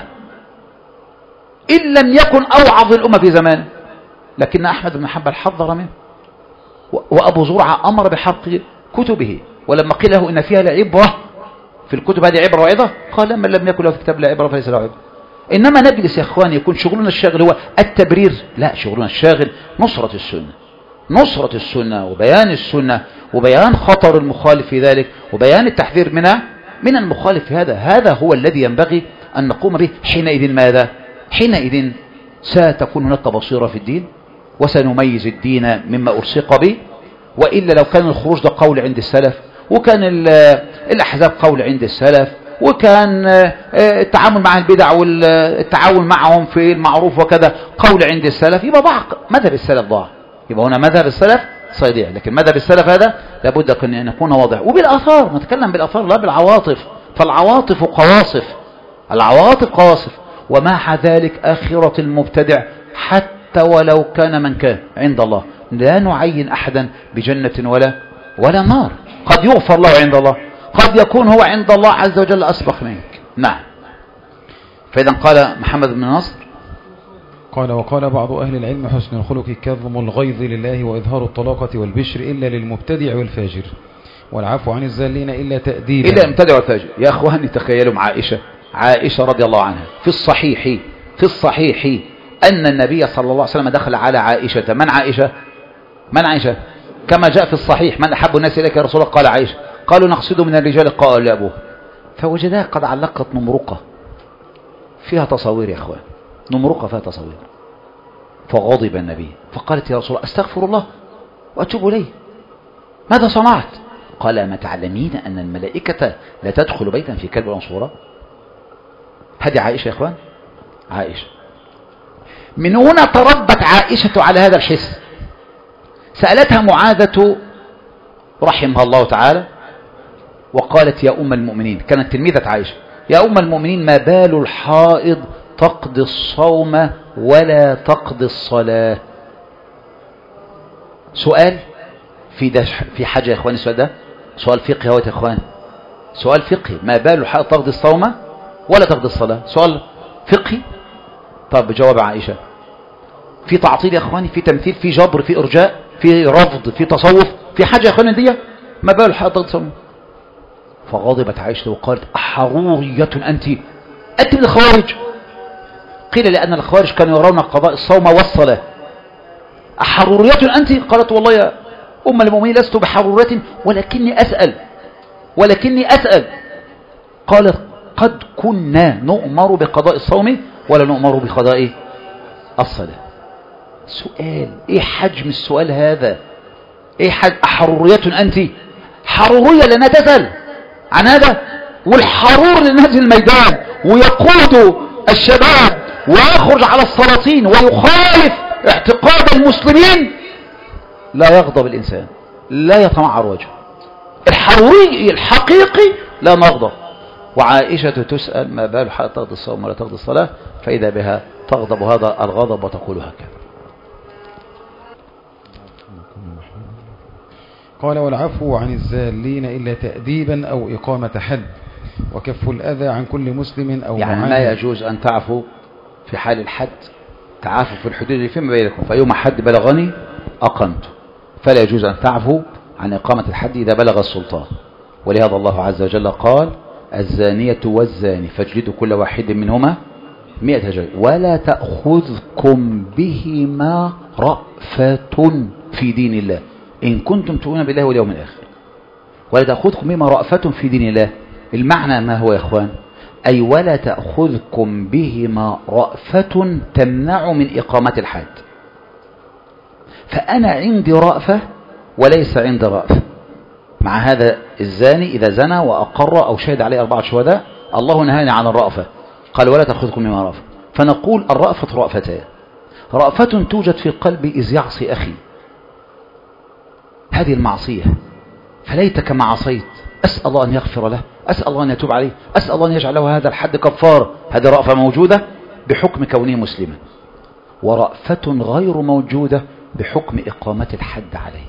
إن لم يكن أوعظ الأمة في زمان، لكن أحمد بن حنبل حذر منه، وأبو زرعة أمر بحرق كتبه، ولما قيل له إن فيها لعبرة في الكتب هذه عبرة وعظة، قال من لم يكن له في كتاب لا عبرة فليس له عبرة. إنما نجلس يا إخواني يكون شغلنا الشاغل هو التبرير؟ لا، شغلنا الشاغل نصرة السنة، نصرة السنة وبيان السنة وبيان خطر المخالف في ذلك وبيان التحذير منها من المخالف في هذا. هذا هو الذي ينبغي أن نقوم به. حينئذ ماذا؟ حينئذ ستكون هناك بصيرة في الدين، وسنميز الدين مما أرسق به. وإلا لو كان الخروج ده قول عند السلف، وكان الأحزاب قول عند السلف، وكان التعامل مع البدع والتعاون معهم في المعروف وكذا قول عند السلف، يبقى ضاع مذهب السلف، ضاع. يبقى هنا مذهب السلف سيضيع. لكن مذهب السلف هذا لابد أن يكون واضح، وبالآثار نتكلم بالآثار لا بالعواطف، فالعواطف قواصف، العواطف قواصف. ومع ذلك آخرة المبتدع حتى ولو كان من كان عند الله، لا نعين أحدا بجنة ولا ولا نار، قد يغفر له عند الله، قد يكون هو عند الله عز وجل أسبق منك. نعم. فإذا قال محمد بن نصر قال: وقال بعض أهل العلم: حسن الخلق كظم الغيظ لله وإظهار الطلاقة والبشر إلا للمبتدع والفاجر، والعفو عن الزالين إلا تأديبا. إلا المبتدع والفاجر. يا أخواني تخيلوا مع عائشة، عائشة رضي الله عنها في الصحيح في الصحيح أن النبي صلى الله عليه وسلم دخل على عائشة. من عائشة؟ من عائشة؟ كما جاء في الصحيح: من أحب الناس إليك يا رسول الله؟ قال عائشة. قالوا: نقصد من الرجال. قال لأبوه. فوجدها قد علقت نمرقة فيها تصوير يا أخوان، نمرقة فيها تصوير. فغضب النبي فقالت: يا رسول الله أستغفر الله وأتوب إليه، ماذا صنعت؟ قال: ما تعلمين أن الملائكة لا تدخل بيتا في كلب ولا صورة؟ هذه عائشة يا إخوان، عائشة. من هنا تربت عائشة على هذا الحس. سألتها معاذة رحمها الله تعالى وقالت: يا أم المؤمنين، كانت تلميذة عائشة، يا أم المؤمنين، ما بال الحائض تقضي الصوم ولا تقضي الصلاة؟ سؤال في ده في حاجة يا إخواني، السؤال ده سؤال فقهي يا إخوان، سؤال فقهي. ما بال الحائض تقضي الصوم ولا تقضي الصلاة؟ سؤال فقهي. طب جواب عائشة: في تعطيل يا إخواني، في تمثيل، في جبر، في إرجاء، في رفض، في تصوف، في حاجة يا إخواني دي؟ ما بال الحائض تقضي الصوم؟ فغضبت عائشة وقالت: أحرورية أنت؟ أنت من الخوارج؟ قيل لأن الخوارج كانوا يرون قضاء الصوم والصلاة. أحرورية أنت؟ قالت: والله يا أم المؤمنين لست بحرورية، ولكني أسأل ولكني أسأل. قالت: قد كنا نؤمر بقضاء الصوم ولا نؤمر بقضاء الصلاة. سؤال، ايه حجم السؤال هذا؟ ايه حجم أحرورية أنت؟ حرورية لأنها تسأل عن هذا، والحرور لنهج الميدان ويقود الشباب ويخرج على السلاطين ويخالف اعتقاد المسلمين. لا يغضب الإنسان، لا يتمعر وجهه. الحروري الحقيقي لا نغضب. وعائشة تسأل: ما بال حائض تقضي الصوم ولا تقضي الصلاة؟ فإذا بها تغضب هذا الغضب وتقول هكذا. قال: والعفو عن الزالين إلا تأديبا أو إقامة حد، وكف الأذى عن كل مسلم أو يعني معاهد. ما يجوز أن تعفو في حال الحد، تعافوا في الحدود فيما بينكم، فيوم حد بلغني أقمت، فلا يجوز أن تعفو عن إقامة الحد إذا بلغ السلطان. ولهذا الله عز وجل قال: الزانية والزاني فاجلدوا كل واحد منهما مئة جلدة ولا تأخذكم بهما رأفة في دين الله إن كنتم تؤمنون بالله واليوم الآخر. ولا تأخذكم بهما رأفة في دين الله، المعنى ما هو يا إخوان؟ أي ولا تأخذكم بهما رأفة تمنع من إقامة الحد. فأنا عندي رأفة وليس عندي رأفة، مع هذا الزاني إذا زنى وأقر أو شهد عليه أربعة شهداء الله نهاني عن الرأفة، قال ولا تأخذكم مما رأفة. فنقول الرأفة رأفتان، رأفة توجد في قلبي إذ يعصي أخي هذه المعصية، فليتك ما عصيت، أسأل الله أن يغفر له، أسأل الله أن يتوب عليه، أسأل الله أن يجعل له هذا الحد كفار. هذه رأفة موجودة بحكم كونه مسلما. ورأفة غير موجودة بحكم إقامة الحد عليه.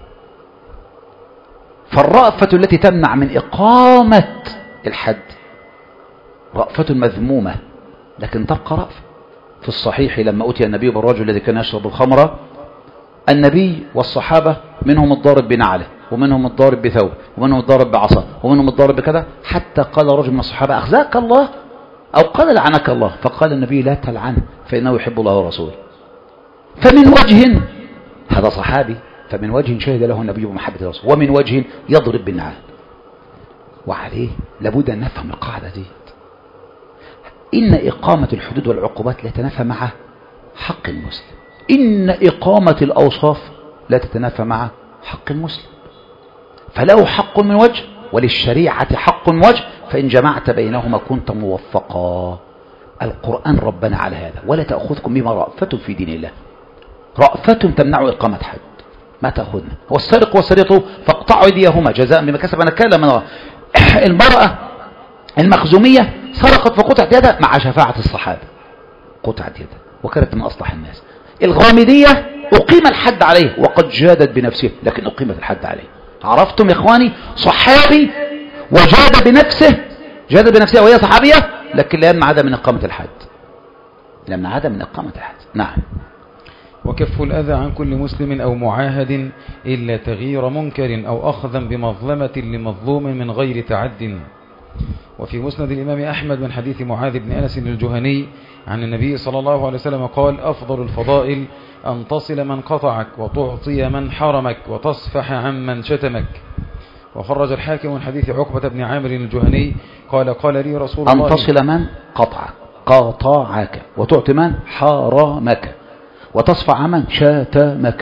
فالرأفة التي تمنع من إقامة الحد رأفة مذمومة، لكن تبقى رأفة. في الصحيح لما أتي النبي بالرجل الذي كان يشرب الخمر، النبي والصحابة منهم الضارب بنعله، ومنهم الضارب بثوب، ومنهم الضارب بعصا، ومنهم الضارب بكذا، حتى قال رجل من الصحابة أخزاك الله، أو قال لعنك الله، فقال النبي لا تلعنه فإنه يحب الله ورسوله. فمن وجه، هذا صحابي، فمن وجه شهد له النبي بمحبة الرسول، ومن وجه يضرب بالنعال. وعليه لابد أن نفهم القاعدة دي، إن إقامة الحدود والعقوبات لا تتنافى مع حق المسلم، إن إقامة الأوصاف لا تتنافى مع حق المسلم. فله حق من وجه وللشريعة حق من وجه، فإن جمعت بينهما كنت موفقا. القرآن ربنا على هذا، ولا تأخذكم بما رأفة في دين الله. رأفة تمنع إقامة حد، ما تأخذنا. والسرق والسرقة فاقطعوا أيديهما جزاء بما كسب نكالا من الله. المرأة المخزومية سرقت فقطعت يدها مع شفاعة الصحابة، قطعت يدها وكانت من أصلح الناس. الغامدية أقيم الحد عليه وقد جادت بنفسه، لكن أقيمت الحد عليه. عرفتم يا إخواني؟ صحابي وجاد بنفسه، جاد بنفسه وهي صحابية، لكن لا يمنع هذا من إقامة الحد، لا يمنع هذا من إقامة الحد. نعم. وكف الأذى عن كل مسلم أو معاهد إلا تغيير منكر أو أخذا بمظلمة لمظلوم من غير تعد. وفي مسند الإمام أحمد من حديث معاذ بن أنس الجهني عن النبي صلى الله عليه وسلم قال أفضل الفضائل أن تصل من قطعك وتعطي من حرمك وتصفح عن من شتمك. وخرج الحاكم من حديث عقبة بن عامر الجهني قال قال لي رسول الله أن تصل من قطعك قاطعك وتعطي من حرمك وتصفح عن من شتمك،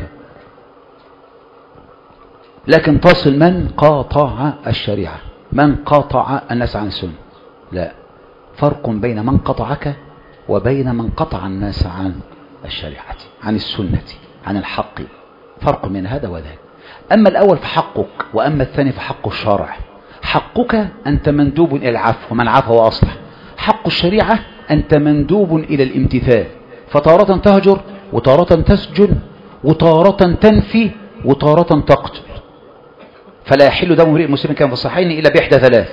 لكن تصل من قاطع الشريعة، من قاطع الناس عن السنة. لا، فرق بين من قطعك وبين من قطع الناس عن الشريعة، عن السنة، عن الحق، فرق من هذا وذاك. أما الأول فحقك، وأما الثاني فحق الشرع. حقك أنت مندوب إلى العفو، ومن عفو وأصلح. حق الشريعة أنت مندوب إلى الامتثال، فتارة تهجر، وتارة تسجن، وتارة تنفي، وتارة تقتل. فلا يحل دم امرئ مسلم كان في الصحيحين إلا بإحدى ثلاث.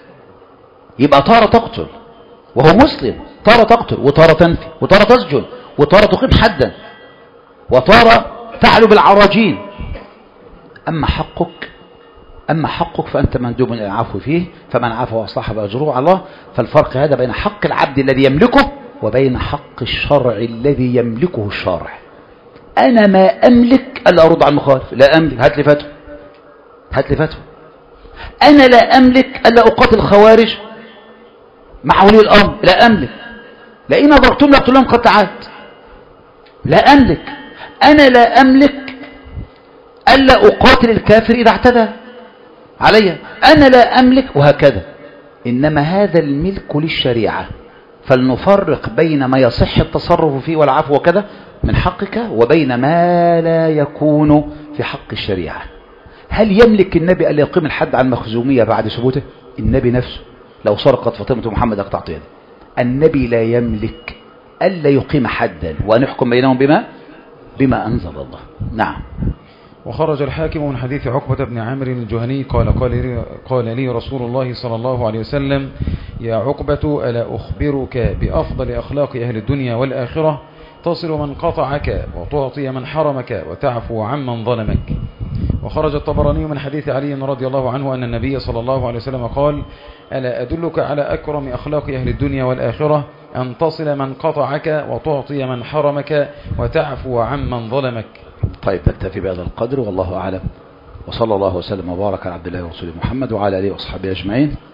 يبقى تارة تقتل وهو مسلم، تارة تقتل، وتارة تنفي، وتارة تسجن، وتارة تقيم حدا، وتارة تعلو بالعراجين. أما حقك أما حقك فأنت مندوب إلى العفو فيه، فمن عفو وأصلح فأجره على الله. فالفرق هذا بين حق العبد الذي يملكه وبين حق الشرع الذي يملكه الشارع. أنا ما أملك ألا أرد على المخالف، لا أملك. هات لي فتوى، هات لي فتوى. أنا لا أملك ألا أقاتل الخوارج مع ولي الأمر، لا أملك. لئن أضرتم لأقتل لهم قطعات، لا أملك. أنا لا أملك ألا أقاتل الكافر إذا اعتدى علي، أنا لا أملك، وهكذا. إنما هذا الملك للشريعة، فلنفرق بين ما يصح التصرف فيه والعفو وكذا من حقك، وبين ما لا يكون في حق الشريعة. هل يملك النبي أن يقيم الحد على المخزومية بعد ثبوته؟ النبي نفسه لو سرقت فاطمة محمد أقطعت يده. النبي لا يملك ألا يقيم حدا وأن يحكم بينهم بما بما أنزل الله. نعم. وخرج الحاكم من حديث عقبة بن عامر الجهني قال قال لي, قال لي رسول الله صلى الله عليه وسلم يا عقبة ألا أخبرك بأفضل أخلاق أهل الدنيا والآخرة؟ تصل من قطعك وتعطي من حرمك وتعفو عمن ظلمك. وخرج الطبراني من حديث علي رضي الله عنه أن النبي صلى الله عليه وسلم قال ألا أدلك على أكرم أخلاق أهل الدنيا والآخرة؟ أن تصل من قطعك وتعطي من حرمك وتعفو عمن ظلمك. طيب، نكتفي بهذا القدر، والله أعلم، وصلى الله وسلم وبارك على عبد الله ورسوله محمد وعلى آله وصحبه أجمعين.